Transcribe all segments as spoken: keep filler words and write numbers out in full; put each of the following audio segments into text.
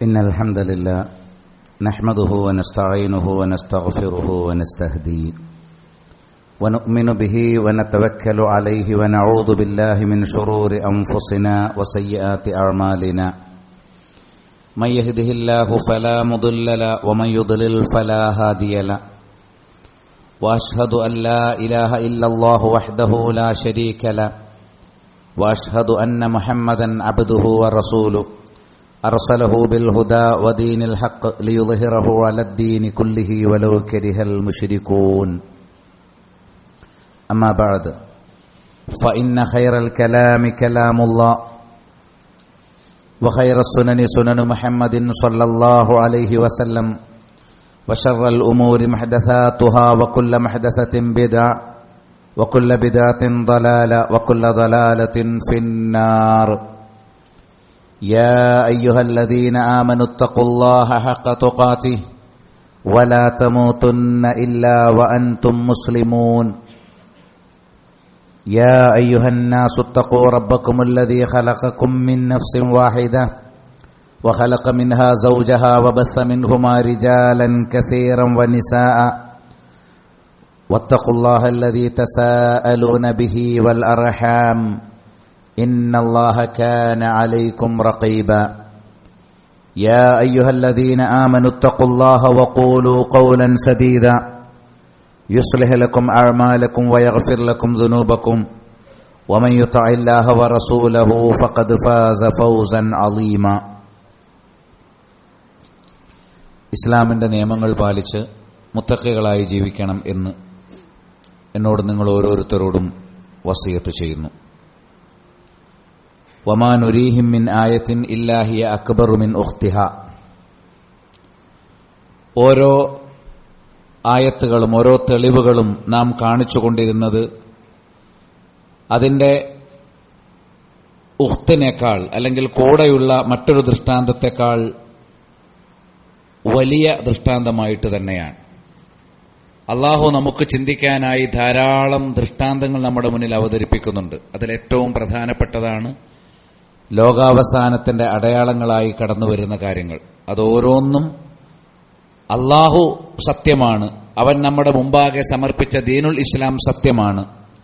إن الحمد لله نحمده ونستعينه ونستغفره ونستهديه ونؤمن به ونتوكل عليه ونعوذ بالله من شرور أنفسنا وسيئات أعمالنا من يهده الله فلا مضل له ومن يضلل فلا هادي له وأشهد أن لا إله إلا الله وحده لا شريك له وأشهد أن محمدا عبده ورسوله أرسله بالهدى ودين الحق ليظهره على الدين كله ولو كره المشركون أما بعد فإن خير الكلام كلام الله وخير السنن سنن محمد صلى الله عليه وسلم وشر الأمور محدثاتها وكل محدثة بدعة وكل بدعة ضلالة وكل ضلالة في النار يا أيها الذين آمنوا اتقوا الله حق تقاته ولا تموتن إلا وأنتم مسلمون يا أيها الناس اتقوا ربكم الذي خلقكم من نفس واحدة وخلق منها زوجها وبث منهما رجالا كثيرا ونساء واتقوا الله الذي تساءلون به والأرحام إن الله كان عليكم رقيبا يا أيها الذين آمنوا اتقوا الله وقولوا قولا سديدا يصلح لكم أعمالكم ويغفر لكم ذنوبكم ومن يطع الله ورسوله فقد فاز فوزا عظيما. ഇസ്ലാമിന്റെ നിയമങ്ങൾ പാലിച്ച് മുത്തഖികളായി ജീവിക്കണം എന്ന് എന്നോട് നിങ്ങൾ ഓരോരുത്തരോടും വസിയത്ത് ചെയ്യുന്നു. വമാ നുരീഹിം മിൻ ആയത്തിൻ ഇല്ലാ ഹിയ അക്ബറു മിൻ ഉഖ്തിഹ. ഓരോ ആയത്തുകളും ഓരോ തെളിവുകളും നാം കാണിച്ചുകൊണ്ടിരുന്നത് അതിന്റെ ഉഖ്തിനേക്കാൾ അല്ലെങ്കിൽ കൂടെയുള്ള മറ്റൊരു ദൃഷ്ടാന്തത്തെക്കാൾ വലിയ ദൃഷ്ടാന്തമായിട്ട് തന്നെയാണ്. അള്ളാഹു നമുക്ക് ചിന്തിക്കാനായി ധാരാളം ദൃഷ്ടാന്തങ്ങൾ നമ്മുടെ മുന്നിൽ അവതരിപ്പിക്കുന്നുണ്ട്. അതിലേറ്റവും പ്രധാനപ്പെട്ടതാണ് ലോകാവസാനത്തിന്റെ അടയാളങ്ങളായി കടന്നുവരുന്ന കാര്യങ്ങൾ. അതോരോന്നും അള്ളാഹു സത്യമാണ്, അവൻ നമ്മുടെ മുമ്പാകെ സമർപ്പിച്ച ദീനുൽ ഇസ്ലാം സത്യമാണ്,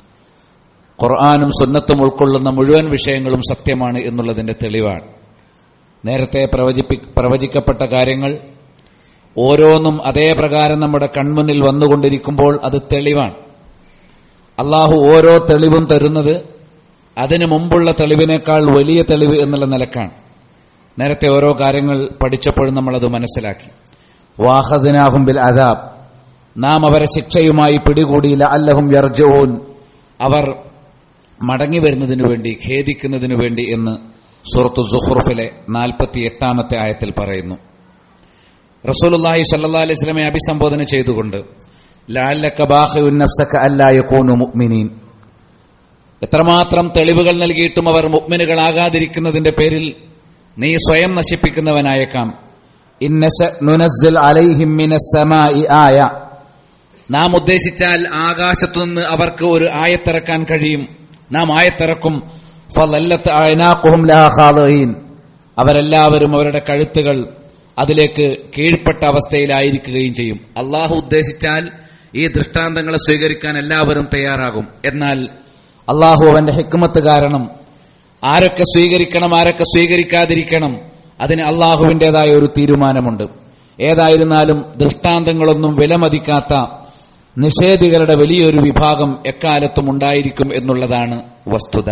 ഖുർആനും സുന്നത്തും ഉൾക്കൊള്ളുന്ന മുഴുവൻ വിഷയങ്ങളും സത്യമാണ് എന്നുള്ളതിന്റെ തെളിവാണ്. നേരത്തെ പ്രവചിപ്പി പ്രവചിക്കപ്പെട്ട കാര്യങ്ങൾ ഓരോന്നും അതേ പ്രകാരം നമ്മുടെ കൺമുന്നിൽ വന്നുകൊണ്ടിരിക്കുമ്പോൾ അത് തെളിവാണ്. അള്ളാഹു ഓരോ തെളിവും തരുന്നത് അതിനു മുമ്പുള്ള തെളിവിനേക്കാൾ വലിയ തെളിവ് എന്നുള്ള നിലക്കാണ്. നേരത്തെ ഓരോ കാര്യങ്ങൾ പഠിച്ചപ്പോഴും നമ്മളത് മനസ്സിലാക്കി. വാഖദ്നാഹും ബിൽ അദാബ്, നാം അവരെ ശിക്ഷയുമായി പിടികൂടി ലഅല്ലഹും യർജിഊൻ, അവർ മടങ്ങി വരുന്നതിനു വേണ്ടി, ഖേദിക്കുന്നതിനു വേണ്ടി എന്ന് സൂറത്തു സുഖ്റുഫിലെ നാൽപ്പത്തി എട്ടാമത്തെ ആയത്തിൽ പറയുന്നു. റസൂലുള്ളാഹി സ്വല്ലല്ലാഹു അലൈഹി വസല്ലമയെ അഭിസംബോധന ചെയ്തുകൊണ്ട് ലഅല്ലക ബാഖിഉൻ നഫ്സക അല്ലാ യകൂനു മുഅ്മിനീൻ, എത്രമാത്രം തെളിവുകൾ നൽകിയിട്ടും അവർ മുഅ്മിനുകളാകാതിരിക്കുന്നതിന്റെ പേരിൽ നീ സ്വയം നശിപ്പിക്കുന്നവനായേക്കാം. ഇന്നസ നുനസ്സിൽ അലൈഹിം മിനസ് സമാഇ ആയ, നാം ഉദ്ദേശിച്ചാൽ ആകാശത്തുനിന്ന് അവർക്ക് ഒരു ആയത്തിറക്കാൻ കഴിയും, നാം ആയത്തിറക്കും. ഫളല്ലത്ത് അഅനാഖുഹും ലഹാ ഖാദിഈൻ, അവരെല്ലാവരും അവരുടെ കഴുത്തുകൾ അതിലേക്ക് കീഴ്പ്പെട്ട അവസ്ഥയിലായിരിക്കുകയും ചെയ്യും. അള്ളാഹു ഉദ്ദേശിച്ചാൽ ഈ ദൃഷ്ടാന്തങ്ങളെ സ്വീകരിക്കാൻ എല്ലാവരും തയ്യാറാകും. എന്നാൽ അള്ളാഹു അവന്റെ ഹിക്മത്ത് കാരണം ആരൊക്കെ സ്വീകരിക്കണം ആരൊക്കെ സ്വീകരിക്കാതിരിക്കണം അതിന് അള്ളാഹുവിന്റേതായ ഒരു തീരുമാനമുണ്ട്. ഏതായിരുന്നാലും ദൃഷ്ടാന്തങ്ങളൊന്നും വിലമതിക്കാത്ത നിഷേധികളുടെ വലിയൊരു വിഭാഗം എക്കാലത്തും ഉണ്ടായിരിക്കും എന്നുള്ളതാണ് വസ്തുത.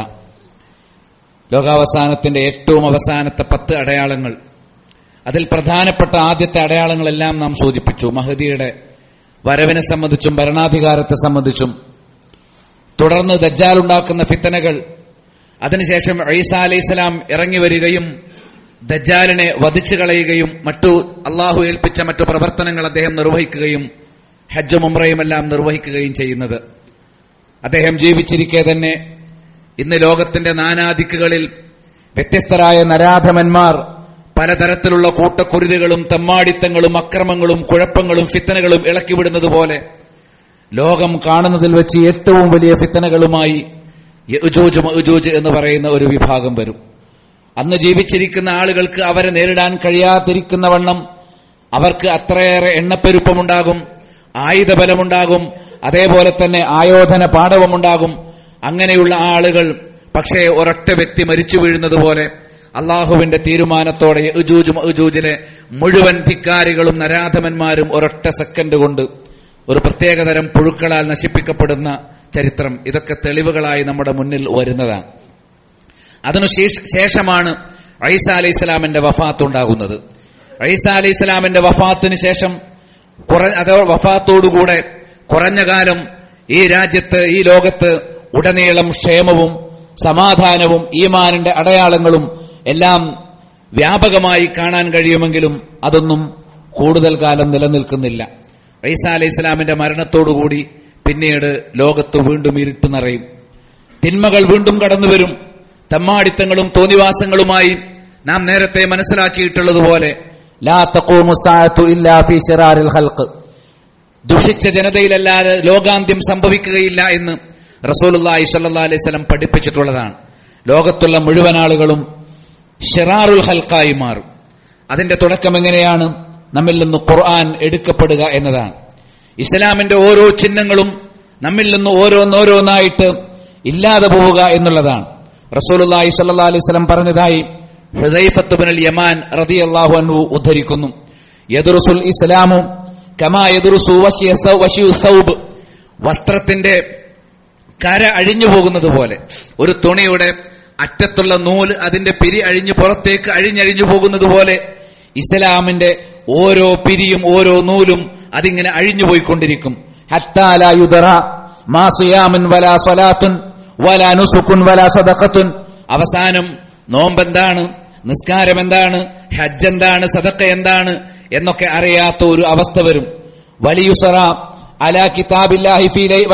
ലോകാവസാനത്തിന്റെ ഏറ്റവും അവസാനത്തെ പത്ത് അടയാളങ്ങൾ, അതിൽ പ്രധാനപ്പെട്ട ആദ്യത്തെ അടയാളങ്ങളെല്ലാം നാം സൂചിപ്പിച്ചു. മഹദിയുടെ വരവിനെ സംബന്ധിച്ചും ഭരണാധികാരത്തെ സംബന്ധിച്ചും, തുടർന്ന് ദജ്ജാൽ ഉണ്ടാക്കുന്ന ഫിത്തനകൾ, അതിനുശേഷം ഈസാ അലൈഹിസ്സലാം ഇറങ്ങി വരികയും ദജ്ജാലിനെ വധിച്ചു കളയുകയും മറ്റു അള്ളാഹു ഏൽപ്പിച്ച മറ്റു പ്രവർത്തനങ്ങൾ അദ്ദേഹം നിർവഹിക്കുകയും ഹജ്ജും ഉംറയുമെല്ലാം നിർവഹിക്കുകയും ചെയ്യുന്നത്. അദ്ദേഹം ജീവിച്ചിരിക്കെ തന്നെ ഇന്ന് ലോകത്തിന്റെ നാനാദിക്കുകളിൽ വ്യത്യസ്തരായ നരാധമന്മാർ പലതരത്തിലുള്ള കൂട്ടക്കുരുതികളും തെമ്മാടിത്തങ്ങളും അക്രമങ്ങളും കുഴപ്പങ്ങളും ഫിത്തനകളും ഇളക്കിവിടുന്നതുപോലെ ലോകം കാണുന്നതിൽ വെച്ച് ഏറ്റവും വലിയ ഫിത്തനകളുമായി യഅ്ജൂജ് മഅ്ജൂജ് എന്ന് പറയുന്ന ഒരു വിഭാഗം വരും. അന്ന് ജീവിച്ചിരിക്കുന്ന ആളുകൾക്ക് അവരെ നേരിടാൻ കഴിയാതിരിക്കുന്ന വണ്ണം അവർക്ക് അത്രയേറെ എണ്ണപ്പെരുപ്പമുണ്ടാകും, ആയുധബലമുണ്ടാകും, അതേപോലെ തന്നെ ആയോധന പാടവമുണ്ടാകും. അങ്ങനെയുള്ള ആളുകൾ പക്ഷേ ഒരൊറ്റ വ്യക്തി മരിച്ചു വീഴുന്നത് പോലെ അള്ളാഹുവിന്റെ തീരുമാനത്തോടെ യഅ്ജൂജ് മഅ്ജൂജിലെ മുഴുവൻ ധിക്കാരികളും നരാധമന്മാരും ഒരൊറ്റ സെക്കൻഡ് കൊണ്ട് ഒരു പ്രത്യേകതരം പുഴുക്കളാൽ നശിപ്പിക്കപ്പെടുന്ന ചരിത്രം, ഇതൊക്കെ തെളിവുകളായി നമ്മുടെ മുന്നിൽ വരുന്നതാണ്. അതിനു ശേഷമാണ് ഈസാ അലൈഹി ഇസ്ലാമിന്റെ വഫാത്ത് ഉണ്ടാകുന്നത്. ഈസാ അലൈഹി ഇസ്ലാമിന്റെ വഫാത്തിന് ശേഷം അതോ വഫാത്തോടുകൂടെ കുറഞ്ഞ കാലം ഈ രാജ്യത്ത്, ഈ ലോകത്ത് ഉടനീളം ക്ഷേമവും സമാധാനവും ഈമാനിന്റെ അടയാളങ്ങളും എല്ലാം വ്യാപകമായി കാണാൻ കഴിയുമെങ്കിലും അതൊന്നും കൂടുതൽ കാലം നിലനിൽക്കുന്നില്ല. ഈസാ അലൈഹി ഇസ്ലാമിന്റെ മരണത്തോടുകൂടി പിന്നീട് ലോകത്ത് വീണ്ടും ഇരുട്ട് നിറയും, തിന്മകൾ വീണ്ടും കടന്നുവരും. തമ്മാടിത്തങ്ങളും തോന്നിവാസങ്ങളുമായി നാം നേരത്തെ മനസ്സിലാക്കിയിട്ടുള്ളതുപോലെ ലാ തഖൂമു സഅതു ഇല്ലാ ഫീ ശിറാരിൽ ഖൽഖ്, ദുഷിച്ച ജനതയിലല്ലാതെ ലോകാന്ത്യം സംഭവിക്കുകയില്ല എന്ന് റസൂലുള്ളാഹി സ്വല്ലല്ലാഹു അലൈഹി വസല്ലം പഠിപ്പിച്ചിട്ടുള്ളതാണ്. ലോകത്തുള്ള മുഴുവൻ ആളുകളും ശിറാറുൽ ഖൽഖായി മാറും. അതിന്റെ തുടക്കം എങ്ങനെയാണ്? നമ്മിൽ നിന്ന് ഖുർആൻ എടുക്കപ്പെടുക എന്നതാണ്. ഇസ്ലാമിന്റെ ഓരോ ചിഹ്നങ്ങളും നമ്മിൽ നിന്ന് ഓരോന്നോരോന്നായിട്ട് ഇല്ലാതെ പോവുക എന്നുള്ളതാണ്. റസൂലുള്ളാഹി സ്വല്ലല്ലാഹു അലൈഹി വസല്ലം പറഞ്ഞതായി ഹുദൈഫത്ത് ഇബ്നുൽ യമാൻ റളിയല്ലാഹു അൻഹു ഉദ്ധരിക്കുന്നു, യദ്റുസുൽ ഇസ്ലാമു കമാ യദ്റുസു വശിയു സൗബ്, വസ്ത്രത്തിന്റെ കര അഴിഞ്ഞു പോകുന്നത് പോലെ, ഒരു തുണിയുടെ അറ്റത്തുള്ള നൂല് അതിന്റെ പിരി അഴിഞ്ഞു പുറത്തേക്ക് അഴിഞ്ഞഴിഞ്ഞു പോകുന്നത് പോലെ ഇസ്ലാമിന്റെ ഓരോ പിരിയും ഓരോ നൂലും അതിങ്ങനെ അഴിഞ്ഞു പോയിക്കൊണ്ടിരിക്കും. ഹത്താ ലാ യുദറ മാ സിയാമുൻ വലാ സ്വലാത്തുൻ വലാ നുസുകുൻ വലാ സദഖത്തുൻ, അവസാനം നോമ്പെന്താണ്, നിസ്കാരം എന്താണ്, ഹജ്ജ് എന്താണ്, സദഖ എന്താണ് എന്നൊക്കെ അറിയാത്ത ഒരു അവസ്ഥ വരും. വലിയുസറ അലാ കിതാബില്ലാഹി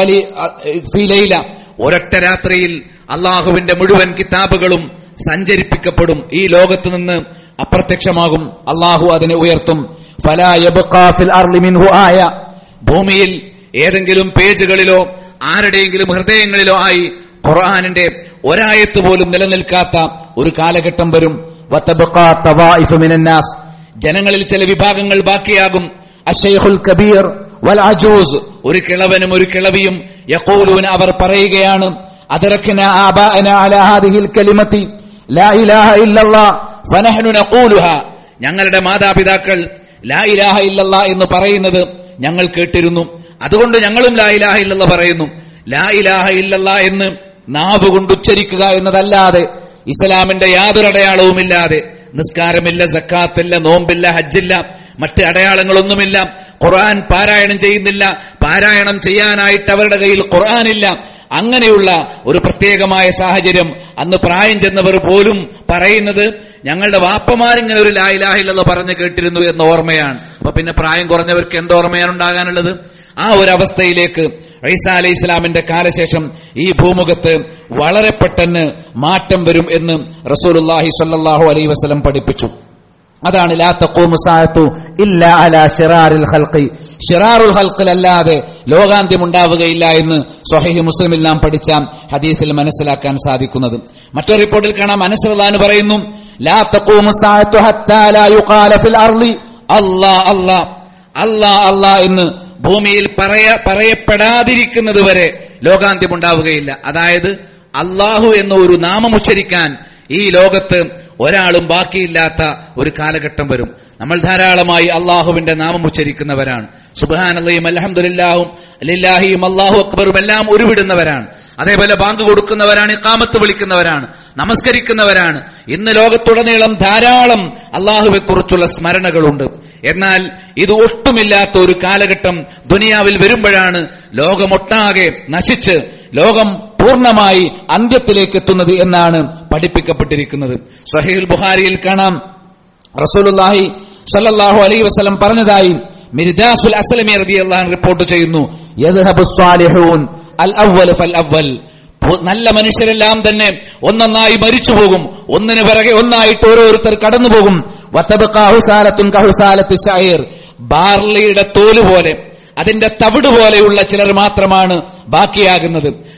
ഫീ ലൈല, ഒരൊറ്റ രാത്രിയിൽ അള്ളാഹുവിന്റെ മുഴുവൻ കിതാബുകളും സഞ്ചരിപ്പിക്കപ്പെടും, ഈ ലോകത്ത് നിന്ന് അപ്രത്യക്ഷമാകും. അള്ളാഹു അതിനെ ഉയർത്തും. ഫലാ യബ്ഖാ ഫിൽ അർളി മിൻഹു ആയ, ഭൂമിയിൽ ഏതെങ്കിലും പേജുകളിലോ ആരുടെയെങ്കിലും ഹൃദയങ്ങളിലോ ആയി ഖുർആനിന്റെ ഒരായത്ത് പോലും നിലനിൽക്കാത്ത ഒരു കാലഘട്ടം വരും. വതബ്ഖാ തവായിഫു മിനന്നാസ്, ജനങ്ങളിൽ ചില വിഭാഗങ്ങൾ ബാക്കിയാകും. അശ്ശൈഖുൽ കബീർ വൽ അജൂസ്, ഒരു കിളവനും ഒരു കിളവിയും യഖൂലൂന, അവർ പറയുകയാണ്, അദ്റക്നാ ആബാഅനാ അലാ ഹാദിഹിൽ കലിമത്തി ലാ ഇലാഹ ഇല്ലല്ലാഹ് ഫനഹ്നു നഖൂലുഹാ, ഞങ്ങളുടെ മാതാപിതാക്കൾ ലാ ഇലാഹ ഇല്ലല്ലാഹ് എന്ന് പറയുന്നത് ഞങ്ങൾ കേട്ടിരുന്നു, അതുകൊണ്ട് ഞങ്ങളും ലാ ഇലാഹ ഇല്ലല്ലാഹ് പറയുന്നു. ലാ ഇലാഹ ഇല്ലല്ലാഹ് എന്ന് നാവ് കൊണ്ട് ഉച്ചരിക്കുക എന്നതല്ലാതെ ഇസ്ലാമിന്റെ യാതൊരു അടയാളവുമില്ലാതെ, നിസ്കാരമില്ല, സക്കാത്തില്ല, നോമ്പില്ല, ഹജ്ജില്ല, മറ്റ് അടയാളങ്ങളൊന്നുമില്ല, ഖുർആൻ പാരായണം ചെയ്യുന്നില്ല, പാരായണം ചെയ്യാനായിട്ട് അവരുടെ കയ്യിൽ ഖുർആനില്ല, അങ്ങനെയുള്ള ഒരു പ്രത്യേകമായ സാഹചര്യം അന്ന് പ്രായം ചെന്നവർ പോലും പറയുന്നത് ഞങ്ങളുടെ വാപ്പമാരിങ്ങനെ ഒരു ലാ ഇലാഹ ഇല്ലല്ലാഹ് പറഞ്ഞു കേട്ടിരുന്നു എന്ന ഓർമ്മയാണ്. അപ്പൊ പിന്നെ പ്രായം കുറഞ്ഞവർക്ക് എന്തോർമ്മയാണ് ഉണ്ടാകാനുള്ളത്? ആ ഒരു അവസ്ഥയിലേക്ക് ഈസാ അലൈഹി ഇസ്ലാമിന്റെ കാലശേഷം ഈ ഭൂമുഖത്ത് വളരെ പെട്ടെന്ന് മാറ്റം വരും എന്ന് റസൂലുള്ളാഹി സ്വല്ലല്ലാഹു അലൈഹി വസല്ലം പഠിപ്പിച്ചു. അതാണ് ലാ തഖൂമു സഅതു ഇല്ലാ അലാ ശിറാറിൽ ഖൽഖി, ശിറാറുൽ ഖൽഖിൽ അല്ലാതെ ലോകാന്ത്യം ഉണ്ടാവുകയില്ല എന്ന് സ്വഹീഹ് മുസ്ലിമിൽ നാം പഠിച്ച ഹദീസിൽ മനസ്സിലാക്കാൻ സാധിക്കുന്നത്. മറ്റൊരു റിപ്പോർട്ടിൽ കാണാം, അനസ് റളിയല്ലാഹു അൻഹു പറയുന്നു, ലാ തഖൂമു സഅതു ഹത്താ ലാ യുഖാല ഫിൽ അർളി അല്ലാഹ് അല്ലാഹ് അല്ലാഹ് അല്ലാഹ് എന്ന് ഭൂമിയിൽ പറയ പറയപ്പെടാതിരിക്കുന്നത് വരെ ലോകാന്ത്യം ഉണ്ടാവുകയില്ല. അതായത് അല്ലാഹു എന്ന ഒരു നാമം ഉച്ചരിക്കാൻ ഈ ലോകത്ത് ഒരാളും ബാക്കിയില്ലാത്ത ഒരു കാലഘട്ടം വരും. നമ്മൾ ധാരാളമായി അള്ളാഹുവിന്റെ നാമം ഉച്ചരിക്കുന്നവരാണ്. സുബ്ഹാനല്ലാഹും അൽഹംദുലില്ലാഹും ലില്ലാഹിയും അല്ലാഹു അക്ബറും എല്ലാം ഉരുവിടുന്നവരാണ്. അതേപോലെ ബാങ്ക് കൊടുക്കുന്നവരാണ്, ഇഖാമത്ത് വിളിക്കുന്നവരാണ്, നമസ്കരിക്കുന്നവരാണ്. ഇന്ന് ലോകത്തുടനീളം ധാരാളം അള്ളാഹുവെ കുറിച്ചുള്ള സ്മരണകളുണ്ട്. എന്നാൽ ഇത് ഒട്ടുമില്ലാത്ത ഒരു കാലഘട്ടം ദുനിയാവിൽ വരുമ്പോഴാണ് ലോകമൊട്ടാകെ നശിച്ച് ലോകം പൂർണ്ണമായി അന്ത്യത്തിലേക്ക് എത്തുന്നത് എന്നാണ് പഠിപ്പിക്കപ്പെട്ടിരിക്കുന്നത്. സ്വഹീഹുൽ ബുഖാരിയിൽ കാണാം, റസൂലുള്ളാഹി സ്വല്ലല്ലാഹു അലൈഹി വസല്ലം പറഞ്ഞതായി മിർദാസുൽ അസ്ലമി റളിയല്ലാഹു അൻഹു റിപ്പോർട്ട് ചെയ്യുന്നു, യദ്ഹബുസ് സാലിഹൂൻ അൽ അവ്വൽ ഫൽ അവ്വൽ, നല്ല മനുഷ്യരെല്ലാം തന്നെ ഒന്നൊന്നായി മരിച്ചു പോകും, ഒന്നിനു പിറകെ ഒന്നായിട്ട് ഓരോരുത്തർ കടന്നു പോകും. വതബ്ഖാ ഹുസാലത്തുൻ കഹുസാലത്തി ശഅീർ, ബാർലിയുടെ തോല് പോലെ, അതിന്റെ തവിട് പോലെയുള്ള ചിലർ മാത്രമാണ് ബാക്കിയാകുന്നത്.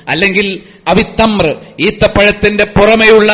അല്ലെങ്കിൽ അവിത്തമ്ര ഈത്തപ്പഴത്തിന്റെ പുറമെയുള്ള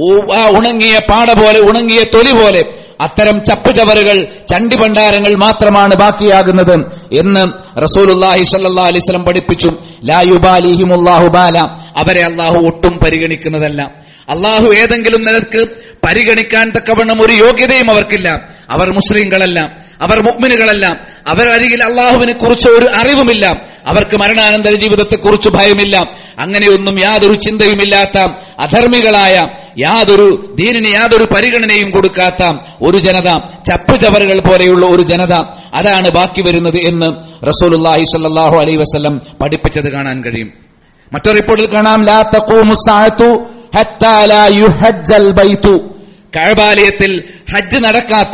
ഉണങ്ങിയ പാട പോലെ, ഉണങ്ങിയ തൊലി പോലെ അത്തരം ചപ്പുചവറുകൾ, ചണ്ടിഭണ്ഡാരങ്ങൾ മാത്രമാണ് ബാക്കിയാകുന്നത് എന്ന് റസൂലുള്ളാഹി സ്വല്ലല്ലാഹു അലൈഹി വസല്ലം പഠിപ്പിച്ചു. ലാ യുബാലിഹിമുല്ലാഹു ബാല, അവരെ അള്ളാഹു ഒട്ടും പരിഗണിക്കുന്നതല്ല. അള്ളാഹു ഏതെങ്കിലും നിലക്ക് പരിഗണിക്കാൻ തക്കവണ്ണം ഒരു യോഗ്യതയും അവർക്കില്ല. അവർ മുസ്ലിങ്ങളല്ല, അവർ മുഅ്മിനുകളല്ല, അവർ അരികിൽ അള്ളാഹുവിനെ കുറിച്ച് ഒരു അറിവുമില്ല, അവർക്ക് മരണാനന്തര ജീവിതത്തെക്കുറിച്ച് ഭയമില്ല. അങ്ങനെയൊന്നും യാതൊരു ചിന്തയുമില്ലാത്ത അധർമ്മികളായ, യാതൊരു ദീനിന് യാതൊരു പരിഗണനയും കൊടുക്കാത്ത ഒരു ജനത, ചപ്പുചവറുകൾ പോലെയുള്ള ഒരു ജനത, അതാണ് ബാക്കി വരുന്നത് എന്ന് റസൂലുള്ളാഹി സ്വല്ലല്ലാഹു അലൈഹി വസല്ലം പഠിപ്പിച്ചത് കാണാൻ കഴിയും. മറ്റൊരു റിപ്പോർട്ടിൽ കാണാം, ലാ തഖൂമു സ്സഅതു ഹത്താ ലാ യുഹജ്ജൽ ബൈതു, കഅബാലയത്തിൽ ഹജ്ജ് നടക്കാത്ത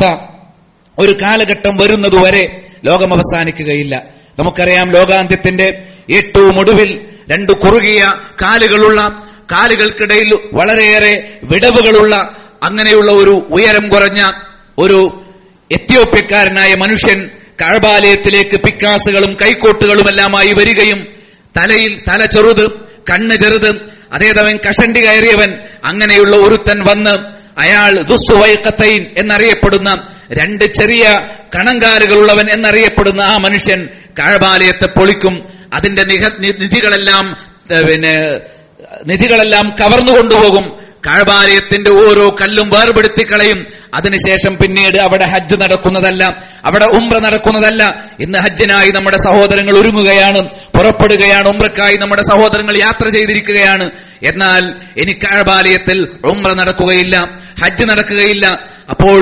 ഒരു കാലഘട്ടം വരുന്നതുവരെ ലോകം അവസാനിക്കുകയില്ല. നമുക്കറിയാം, ലോകാന്ത്യത്തിന്റെ ഏറ്റവും ഒടുവിൽ രണ്ടു കുറുകിയ കാലുകളുള്ള, കാലുകൾക്കിടയിൽ വളരെയേറെ വിടവുകളുള്ള, അങ്ങനെയുള്ള ഒരു ഉയരം കുറഞ്ഞ ഒരു എത്യോപ്യക്കാരനായ മനുഷ്യൻ കഅബാലയത്തിലേക്ക് പിക്കാസുകളും കൈക്കോട്ടുകളുമെല്ലാമായി വരികയും തലയിൽ തല ചെറുത്, കണ്ണ് ചെറുത്, അതേതവൻ കഷണ്ടി കയറിയവൻ, അങ്ങനെയുള്ള ഒരുത്തൻ വന്ന് അയാൾ ദുസ്സുവൈഖത്തൈൻ എന്നറിയപ്പെടുന്ന, രണ്ട് ചെറിയ കണങ്കാലുകളുള്ളവൻ എന്നറിയപ്പെടുന്ന ആ മനുഷ്യൻ കഅബാലയത്തെ പൊളിക്കും. അതിന്റെ നിധികളെല്ലാം പിന്നെ നിധികളെല്ലാം കവർന്നുകൊണ്ടുപോകും. കഅബാലയത്തിന്റെ ഓരോ കല്ലും വേർപെടുത്തി കളയും. അതിനുശേഷം പിന്നീട് അവിടെ ഹജ്ജ് നടക്കുന്നതല്ല, അവിടെ ഉംറ നടക്കുന്നതല്ല. ഇന്ന് ഹജ്ജിനായി നമ്മുടെ സഹോദരങ്ങൾ ഒരുങ്ങുകയാണ്, പുറപ്പെടുകയാണ്. ഉംറക്കായി നമ്മുടെ സഹോദരങ്ങൾ യാത്ര ചെയ്തിരിക്കുകയാണ്. എന്നാൽ ഇനി കഅബാലയത്തിൽ ഉംറ നടക്കുകയില്ല, ഹജ്ജ് നടക്കുകയില്ല. അപ്പോൾ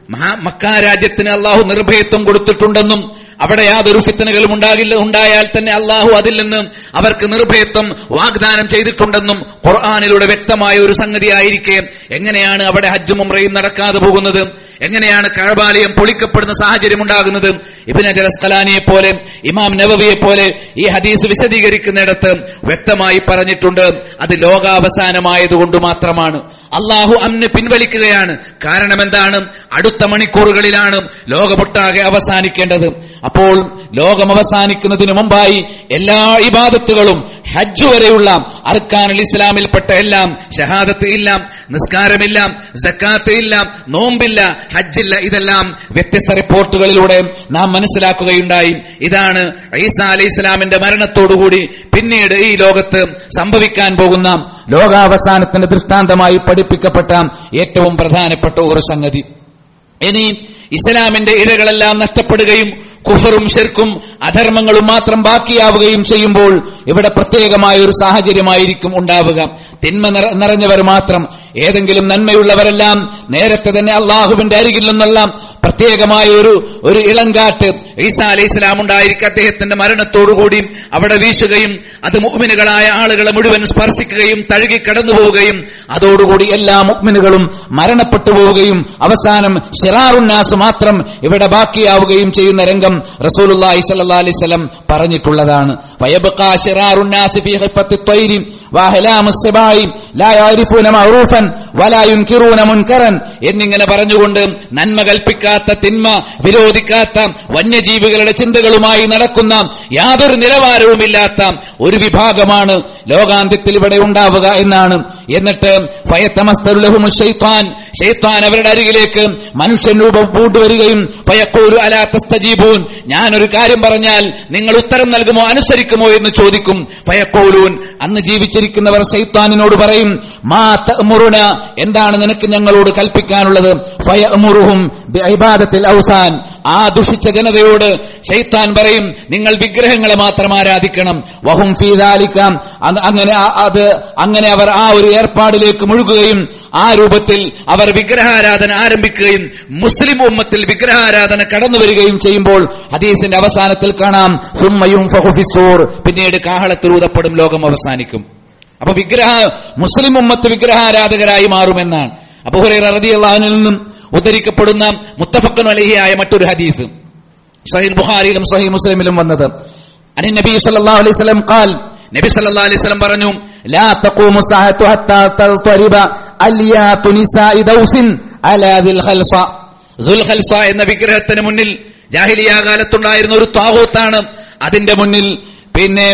മക്കാ രാജ്യത്തിന് അള്ളാഹു നിർഭയത്വം കൊടുത്തിട്ടുണ്ടെന്നും അവിടെ യാതൊരു ഫിത്നകളും ഉണ്ടാകില്ല, ഉണ്ടായാൽ തന്നെ അള്ളാഹു അതിൽ നിന്ന് അവർക്ക് നിർഭയത്വം വാഗ്ദാനം ചെയ്തിട്ടുണ്ടെന്നും ഖുർആനിലൂടെ വ്യക്തമായ ഒരു സംഗതിയായിരിക്കെ എങ്ങനെയാണ് അവിടെ ഹജ്ജും ഉംറയും നടക്കാതെ പോകുന്നത്? എങ്ങനെയാണ് കഅബാലയം പൊളിക്കപ്പെടുന്ന സാഹചര്യം ഉണ്ടാകുന്നത്? ഇബ്നു ഹജർ അസ്ഖലാനിയെ പോലെ, ഇമാം നവവിയെ പോലെ ഈ ഹദീസ് വിശദീകരിക്കുന്നിടത്ത് വ്യക്തമായി പറഞ്ഞിട്ടുണ്ട്, അത് ലോകാവസാനമായതുകൊണ്ട് മാത്രമാണ്. അള്ളാഹു അന്ന് പിൻവലിക്കുകയാണ്. കാരണം എന്താണ്? അടുത്ത മണിക്കൂറുകളിലാണ് ലോകമൊട്ടാകെ അവസാനിക്കേണ്ടത്. അപ്പോൾ ലോകം അവസാനിക്കുന്നതിന് മുമ്പായി എല്ലാ ഇബാദത്തുകളും, ഹജ്ജ് വരെയുള്ള അർക്കാനുൽ ഇസ്ലാമിൽപ്പെട്ട എല്ലാം, ഷഹാദത്ത് ഇല്ല, നിസ്കാരമില്ല, സക്കാത്ത് ഇല്ല, നോമ്പില്ല, ഹജ്ജില്ല, ഇതെല്ലാം വ്യത്യസ്ത റിപ്പോർട്ടുകളിലൂടെ നാം മനസ്സിലാക്കുകയുണ്ടായി. ഇതാണ് ഈസാ അലൈഹി ഇസ്ലാമിന്റെ മരണത്തോടുകൂടി പിന്നീട് ഈ ലോകത്ത് സംഭവിക്കാൻ പോകുന്ന ലോകാവസാനത്തിന്റെ ദൃഷ്ടാന്തമായി പഠിപ്പിക്കപ്പെട്ട ഏറ്റവും പ്രധാനപ്പെട്ട ഒരു സംഗതി. ഇനി ഇസ്ലാമിന്റെ ഇരകളെല്ലാം നഷ്ടപ്പെടുകയും കുഫറും ശിർക്കും അധർമ്മങ്ങളും മാത്രം ബാക്കിയാവുകയും ചെയ്യുമ്പോൾ ഇവിടെ പ്രത്യേകമായ ഒരു സാഹചര്യമായിരിക്കും ഉണ്ടാവുക. തിന്മ നിറഞ്ഞവർ മാത്രം, ഏതെങ്കിലും നന്മയുള്ളവരെല്ലാം നേരത്തെ തന്നെ അള്ളാഹുവിന്റെ അരികിൽ നിന്നുള്ള പ്രത്യേകമായ ഒരു ഒരു ഇളങ്കാറ്റ് ഈസാ അലൈഹി ഇസ്ലാം ഉണ്ടായിരിക്കും അദ്ദേഹത്തിന്റെ മരണത്തോടുകൂടി അവിടെ വീശുകയും അത് മുഅ്മിനുകളായ ആളുകളെ മുഴുവൻ സ്പർശിക്കുകയും തഴുകി കടന്നു പോവുകയും അതോടുകൂടി എല്ലാ മുഅ്മിനുകളും മരണപ്പെട്ടു പോവുകയും അവസാനം ശിറാറുന്നാസ് മാത്രം ഇവിടെ ബാക്കിയാവുകയും ചെയ്യുന്ന രംഗം റസൂലുള്ളാഹി സ്വല്ലല്ലാഹു അലൈഹി വസല്ലം പറഞ്ഞിട്ടുള്ളതാണ്. ഫയബ്ഖാ ശിറാറുന്നാസ് ഫീ ഖിഫത്തി ത്വയ്രി വഅഹ്ലാമുസ് സിബായി ലാ യഅരിഫൂന മഅറൂഫൻ വലാ യുൻകിറൂന മുൻകറൻ എന്നിങ്ങനെ പറഞ്ഞുകൊണ്ട് നന്മ കൽപ്പിക്കാത്ത, തിന്മ വിരോധിക്കാത്ത, വന്യജീവികളുടെ ചിന്തകളുമായി നടക്കുന്ന, യാതൊരു നിലവാരവുമില്ലാത്ത ഒരു വിഭാഗമാണ് ലോകാന്ത്യത്തിൽ ഇവിടെ ഉണ്ടാവുക എന്നാണ്. എന്നിട്ട് ഫയതമസ്തലുഹുമുശ് ശൈത്താൻ, ശൈത്താൻ അവരുടെ അരികിലേക്ക് മനുഷ്യൻ രൂപം പൂണ്ടുവരികയും ഫയഖൂലു അലാ തസ്തജീബൂൻ, ഞാനൊരു കാര്യം പറഞ്ഞാൽ നിങ്ങൾ ഉത്തരം നൽകുമോ, അനുസരിക്കുമോ എന്ന് ചോദിക്കും. ഫയഖൂലൂൻ, അന്ന് ജീവിച്ചിരിക്കുന്നവർ ശൈത്താനിനോട് പറയും, മാ തഅ്മുറുന, എന്താണ് നിനക്ക് ഞങ്ങളോട് കൽപ്പിക്കാനുള്ളത്? ഫയഅ്മുറുഹും ബിഇബാദത്തിൽ ഔസാൻ, ആ ദുഷിച്ച ജനതയോട് ശൈത്താൻ പറയും, നിങ്ങൾ വിഗ്രഹങ്ങളെ മാത്രം ആരാധിക്കണം. വഹും ഫീ ദാലിക, അങ്ങനെ അത് അങ്ങനെ അവർ ആ ഒരു ഏർപ്പാടിലേക്ക് മുഴുകുകയും ആ രൂപത്തിൽ അവർ വിഗ്രഹാരാധന ആരംഭിക്കുകയും മുസ്ലിം ഉമ്മത്തിൽ വിഗ്രഹാരാധന കടന്നു വരികയും ചെയ്യുമ്പോൾ ഹദീസിന്റെ അവസാനത്തിൽ കാണാം, സുമ്മയും ഫഹുഫിസൂർ, പിന്നീട് കാഹളത്തിൽ ഊതപ്പെടും, ലോകം അവസാനിക്കും. അപ്പൊ വിഗ്രഹ മുസ്ലിം ഉമ്മത്ത് വിഗ്രഹാരാധകരായി മാറുമെന്നാണ് അബൂ ഹുറൈറ റളിയല്ലാഹു അൻഹു നിന്നും ഉദ്ധരിക്കപ്പെടുന്ന മുത്തഫഖുൻ അലൈഹിയായ മറ്റൊരു ഹദീസ് സഹീഹ് ബുഖാരിയിലും സഹീഹ് മുസ്ലിമിലും വന്നത്. അനി നബി സല്ലല്ലാഹു അലൈഹി വസല്ലം ഖാൽ, നബി സല്ലല്ലാഹു അലൈഹി വസല്ലം പറഞ്ഞു, ലാ തഖൂമു സഅതു ഹത്താ തൽതരിബ അലിയാതു നിസാഇ ദൗസിൻ അലാ ദിൽ ഖൽസ. ദുൽ ഖൽസ എന്ന വിഗ്രഹത്തിന് മുന്നിൽ ജാഹിലിയ കാലത്തുണ്ടായിരുന്ന ഒരു താഗൂത്താണ്. അതിന്റെ മുന്നിൽ പിന്നെ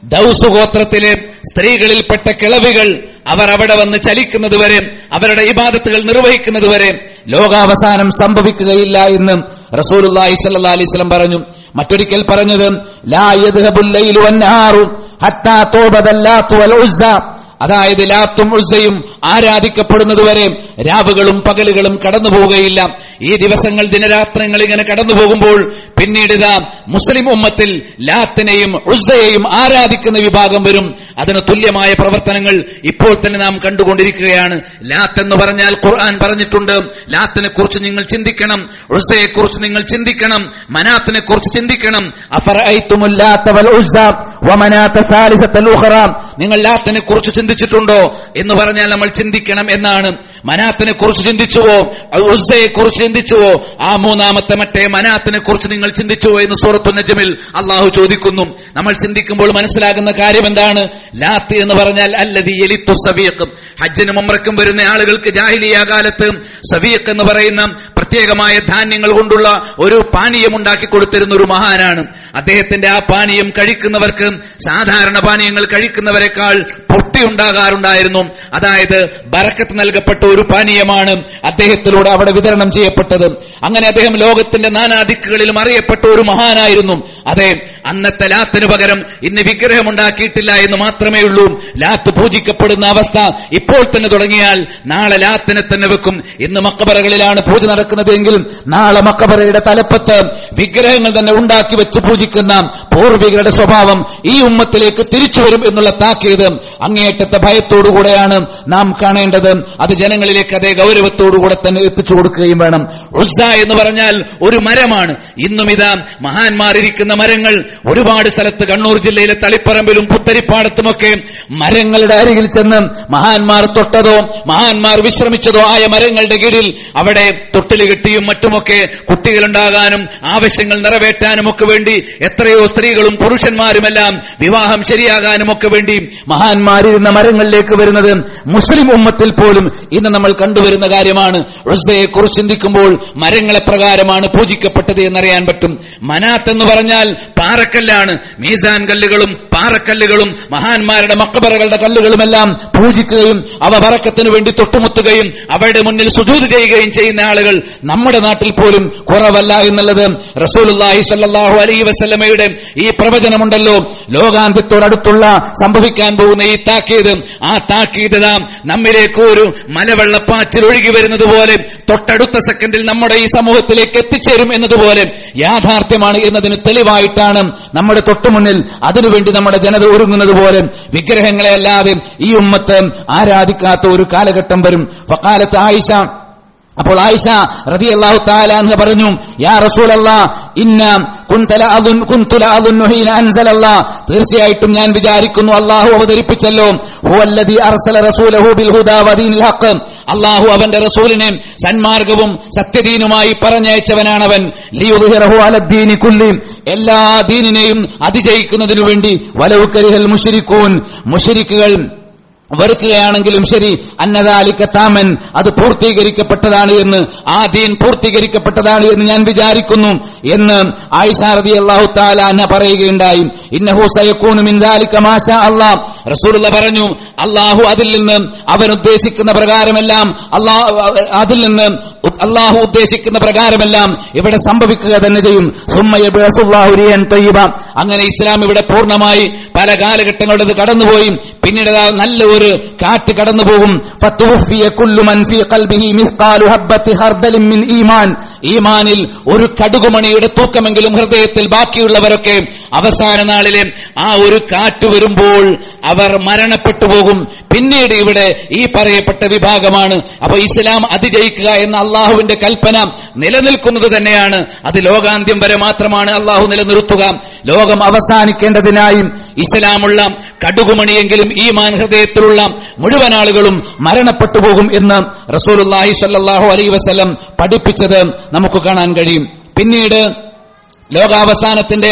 ദൗസ് ഗോത്രത്തിലെ സ്ത്രീകളിൽപ്പെട്ട കിളവികൾ അവർ അവിടെ വന്ന് ചലിക്കുന്നതുവരെ, അവരുടെ ഇബാദത്തുകൾ നിർവഹിക്കുന്നതുവരെ ലോകാവസാനം സംഭവിക്കുകയില്ല എന്ന് റസൂലുള്ളാഹി സ്വല്ലല്ലാഹി അലൈഹി വസല്ലം പറഞ്ഞു. മറ്റൊരിക്കൽ പറഞ്ഞത് ലാ യദ്ഹബുൽ ലൈലു വന്നഹാറു ഹത്താ തൂബദൽ ലാത്തു വൽ ഉസ്സ, അതായത് ലാത്തും ഉസ്സയും ആരാധിക്കപ്പെടുന്നതുവരെ രാവുകളും പകലുകളും കടന്നു പോവുകയില്ല. ഈ ദിവസങ്ങൾ ദിനരാത്രങ്ങൾ ഇങ്ങനെ കടന്നു പോകുമ്പോൾ പിന്നീട് ഇതാ മുസ്ലിം ഉമ്മത്തിൽ ലാത്തിനെയും ഉസ്സയെയും ആരാധിക്കുന്ന വിഭാഗം വരും. അതിന് തുല്യമായ പ്രവർത്തനങ്ങൾ ഇപ്പോൾ തന്നെ നാം കണ്ടുകൊണ്ടിരിക്കുകയാണ്. ലാത്ത് എന്ന് പറഞ്ഞാൽ ഖുർആൻ പറഞ്ഞിട്ടുണ്ട്, ലാത്തിനെ കുറിച്ച് നിങ്ങൾ ചിന്തിക്കണം, ഉസ്സയെ കുറിച്ച് നിങ്ങൾ ചിന്തിക്കണം, മനാത്തിനെ കുറിച്ച് ചിന്തിക്കണം. അഫറഅയ്തുമുൽ ലാത്ത വൽ ഉസ്സ വമനാത സാലിസത്തുൽ ഉഖറ, നിങ്ങൾ ലാത്തിനെ കുറിച്ച് ചിന്തിച്ചിട്ടുണ്ടോ എന്ന് പറഞ്ഞാൽ നമ്മൾ ചിന്തിക്കണം എന്നാണ്. മനാത്തിനെ കുറിച്ച് ചിന്തിച്ചുവോ, ഉസ്സയെ കുറിച്ച് ചിന്തിച്ചുവോ, ആ മൂന്നാമത്തെ മറ്റേ മനാത്തിനെ കുറിച്ച് നിങ്ങൾ ചിന്തിച്ചുവോ എന്ന് സൂറത്തു നജ്മിൽ അള്ളാഹു ചോദിക്കുന്നു. നമ്മൾ ചിന്തിക്കുമ്പോൾ മനസ്സിലാകുന്ന കാര്യം എന്താണ്? ലാത്ത് എന്ന് പറഞ്ഞാൽ അല്ലദീ യലിത്തു സവീഖ്, ഹജ്ജിനും ഉംറയ്ക്കും വരുന്ന ആളുകൾക്ക് ജാഹിലിയ്യ കാലത്ത് സവീഖ് എന്ന് പറയുന്ന പ്രത്യേകമായ ധാന്യങ്ങൾ കൊണ്ടുള്ള ഒരു പാനീയം ഉണ്ടാക്കി കൊടുത്തിരുന്ന ഒരു മഹാനാണ്. അദ്ദേഹത്തിന്റെ ആ പാനീയം കഴിക്കുന്നവർക്ക് സാധാരണ പാനീയങ്ങൾ കഴിക്കുന്നവരെക്കാൾ പൊട്ടി ഉണ്ടാകാറുണ്ടായിരുന്നു. അതായത് ബറക്കത്ത് നൽകപ്പെട്ട ഒരു പാനീയമാണ് അദ്ദേഹത്തിലൂടെ അവിടെ വിതരണം ചെയ്യപ്പെട്ടത്. അങ്ങനെ അദ്ദേഹം ലോകത്തിന്റെ നാനാദിക്കുകളിലും അറിയപ്പെട്ട ഒരു മഹാനായിരുന്നു. അതെ, അന്നത്തെ ലാത്തിന് പകരം ഇന്ന് വിഗ്രഹമുണ്ടാക്കിയിട്ടില്ല എന്ന് മാത്രമേ ഉള്ളൂ. ലാത്ത് പൂജിക്കപ്പെടുന്ന അവസ്ഥ ഇപ്പോൾ തന്നെ തുടങ്ങിയാൽ നാളെ ലാത്തിനെ തന്നെ വെക്കും. ഇന്ന് മക്കബറകളിലാണ് പൂജ നടക്കുന്നതെങ്കിൽ നാളെ മക്കബറയുടെ തലപ്പത്ത് വിഗ്രഹങ്ങൾ തന്നെ ഉണ്ടാക്കി വെച്ച് പൂജിക്കുന്ന പൂർവികരുടെ സ്വഭാവം ഈ ഉമ്മത്തിലേക്ക് തിരിച്ചു വരും എന്നുള്ള താക്കീത് അങ്ങേയറ്റത്തെ ഭയത്തോടുകൂടെയാണ് നാം കാണേണ്ടത്. അത് ജനങ്ങളിലേക്ക് അതേ ഗൗരവത്തോടുകൂടെ തന്നെ എത്തിച്ചു കൊടുക്കുകയും വേണം. ഉസ്സ എന്ന് പറഞ്ഞാൽ ഒരു മരമാണ്. ഇന്നും ഇതാ മഹാന്മാരിരിക്കുന്ന മരങ്ങൾ ഒരുപാട് സ്ഥലത്ത് കണ്ണൂർ ജില്ലയിലെ തളിപ്പറമ്പിലും പുത്തരിപ്പാടത്തുമൊക്കെ മരങ്ങളുടെ അരികിൽ ചെന്ന് മഹാന്മാർ തൊട്ടതോ മഹാന്മാർ വിശ്രമിച്ചതോ ആയ മരങ്ങളുടെ കീഴിൽ അവിടെ തൊട്ടില് കെട്ടിയും മറ്റുമൊക്കെ കുട്ടികളുണ്ടാകാനും ആവശ്യങ്ങൾ നിറവേറ്റാനും ഒക്കെ വേണ്ടി എത്രയോ സ്ത്രീകളും പുരുഷന്മാരുമെല്ലാം വിവാഹം ശരിയാകാനും ഒക്കെ വേണ്ടി മഹാന്മാരിരുന്ന മരങ്ങളിലേക്ക് വരുന്നത് മുസ്ലിം ഉമ്മത്തിൽ പോലും ഇന്ന് നമ്മൾ കണ്ടുവരുന്ന കാര്യമാണ്. ഉസ്സയെ കുറിച്ച് ചിന്തിക്കുമ്പോൾ മരങ്ങളെ പ്രകാരമാണ് പൂജിക്കപ്പെട്ടത് എന്നറിയാൻ പറ്റും. മനാത്ത് എന്ന് പറഞ്ഞാൽ പാറക്കല്ലാണ്. മീസാൻ കല്ലുകളും പാറക്കല്ലുകളും മഹാന്മാരുടെ മക്കബറകളുടെ കല്ലുകളുമെല്ലാം പൂജിക്കുകയും അവ ബറക്കത്തിനു വേണ്ടി തൊട്ടുമുത്തുകയും അവരുടെ മുന്നിൽ സുജൂദ് ചെയ്യുകയും ചെയ്യുന്ന ആളുകൾ നമ്മുടെ നാട്ടിൽ പോലും കുറവല്ല എന്നുള്ളത് റസൂലുള്ളാഹി സ്വല്ലല്ലാഹു അലൈഹി വസല്ലമയുടെ ഈ പ്രവചനമുണ്ടല്ലോ, ലോകാന്ത്യത്തോടടുത്തുള്ള സംഭവിക്കാൻ പോകുന്ന ഈ താക്കീത്, ആ താക്കീത് നമ്മിലേക്ക് ഒരു മലവെള്ളപ്പാറ്റിൽ ഒഴുകി വരുന്നത് പോലെ തൊട്ടടുത്ത സെക്കൻഡിൽ നമ്മുടെ ഈ സമൂഹത്തിലേക്ക് എത്തിച്ചേരും എന്നതുപോലെ യാഥാർത്ഥ്യമാണ് എന്നതിന് തെളിവായിട്ടാണ് നമ്മുടെ തൊട്ടുമുന്നിൽ അതിനുവേണ്ടി നമ്മുടെ ജനത ഒരുങ്ങുന്നത് പോലെ വിഗ്രഹങ്ങളെ അല്ലാതെ ഈ ഉമ്മത്ത് ആരാധിക്കാത്ത ഒരു കാലഘട്ടം വരും. ഫഖാലത്ത് ആയിഷ, അപ്പോൾ ആയിഷ റളിയല്ലാഹു തആല അൻഹ പറഞ്ഞു, യാ റസൂലല്ലാഹ് ഇന്ന കുൻത ലഅദുൻ കുൻതു ലഅദുന്നു ഹീന അൻസലല്ലാഹ്, തീർച്ചയായിട്ടും ഞാൻ വിചാരിക്കുന്നു അല്ലാഹു അവതരിപ്പിച്ചല്ലോ, ഹുവല്ലദീ അർസല റസൂലഹു ബിൽ ഹുദാ വദീനിൽ ഹഖ്, അല്ലാഹു അവന്റെ റസൂലിനെ സന്മാർഗവും സത്യദീനുമായി പറഞ്ഞയച്ചവനാണവൻ, ലിയുദ്ഹിറഹു അലദ്ദീനി കുല്ലി, എല്ലാ ദീനിനെയും അതിജയിക്കുന്നതിനു വേണ്ടി, വലൗ കരിഹൽ മുശ്രികൂൻ, മുശ്രിക്കുകൾ വെറുക്കുകയാണെങ്കിലും ശരി, അന്നദാലിക താമൻ, അത് പൂർത്തീകരിക്കപ്പെട്ടതാണ് എന്ന്, ആ ദീൻ പൂർത്തീകരിക്കപ്പെട്ടതാണ് എന്ന് ഞാൻ വിചാരിക്കുന്നു എന്ന് ആയിഷ റളിയല്ലാഹു തആല അൻഹ പറയുകയുണ്ടായി. ഇന്നഹു സയകൂനു മിൻ ദാലിക മാ ഷാ അല്ലാഹ്, റസൂലുള്ള പറഞ്ഞു അല്ലാഹു അതിൽ നിന്ന് അവൻ ഉദ്ദേശിക്കുന്ന പ്രകാരമെല്ലാം അല്ലാഹു അതിൽ നിന്ന് അല്ലാഹു ഉദ്ദേശിക്കുന്ന പ്രകാരമെല്ലാം ഇവിടെ സംഭവിക്കുക തന്നെ ചെയ്യും. സുമ്മ യബ്അസുല്ലാഹു റിയൻ തയ്യിബ, അങ്ങനെ ഇസ്ലാം ഇവിടെ പൂർണ്ണമായി പല കാലഘട്ടങ്ങളുടെ കടന്നുപോയി. പിന്നീട് നല്ല ഒരു കാറ്റ് കടന്നുപോകും. ഫതുഫിയ കുല്ലു മൻ ഫീ ഖൽബിഹി മിസ്ഖാലു ഹബ്ബത്തി ഖർദലിൻ മിൻ ഈമാൻ, ഈമാനിൽ ഒരു കടുകുമണിയുടെ തൂക്കമെങ്കിലും ഹൃദയത്തിൽ ബാക്കിയുള്ളവരൊക്കെ അവസാന നാളിലെ ആ ഒരു കാറ്റ് വരുമ്പോൾ അവർ മരണപ്പെട്ടു പോകും. പിന്നീട് ഇവിടെ ഈ പറയപ്പെട്ട വിഭാഗമാണ്. അപ്പൊ ഇസ്ലാം അതിജയിക്കുക എന്ന അള്ളാഹുവിന്റെ കൽപ്പന നിലനിൽക്കുന്നത് തന്നെയാണ്. അത് ലോകാന്ത്യം വരെ മാത്രമാണ് അള്ളാഹു നിലനിർത്തുക. ലോകം അവസാനിക്കേണ്ടതിനായി ഇസ്ലാമുള്ള കടുകുമണിയെങ്കിലും ഈമാൻ ഹൃദയത്തിലുള്ള മുഴുവൻ ആളുകളും മരണപ്പെട്ടു പോകും എന്ന് റസൂലുള്ളാഹി സ്വല്ലല്ലാഹു അലൈഹി വസല്ലം പഠിപ്പിച്ചത് നമുക്ക് കാണാൻ കഴിയും. പിന്നീട് ലോകാവസാനത്തിന്റെ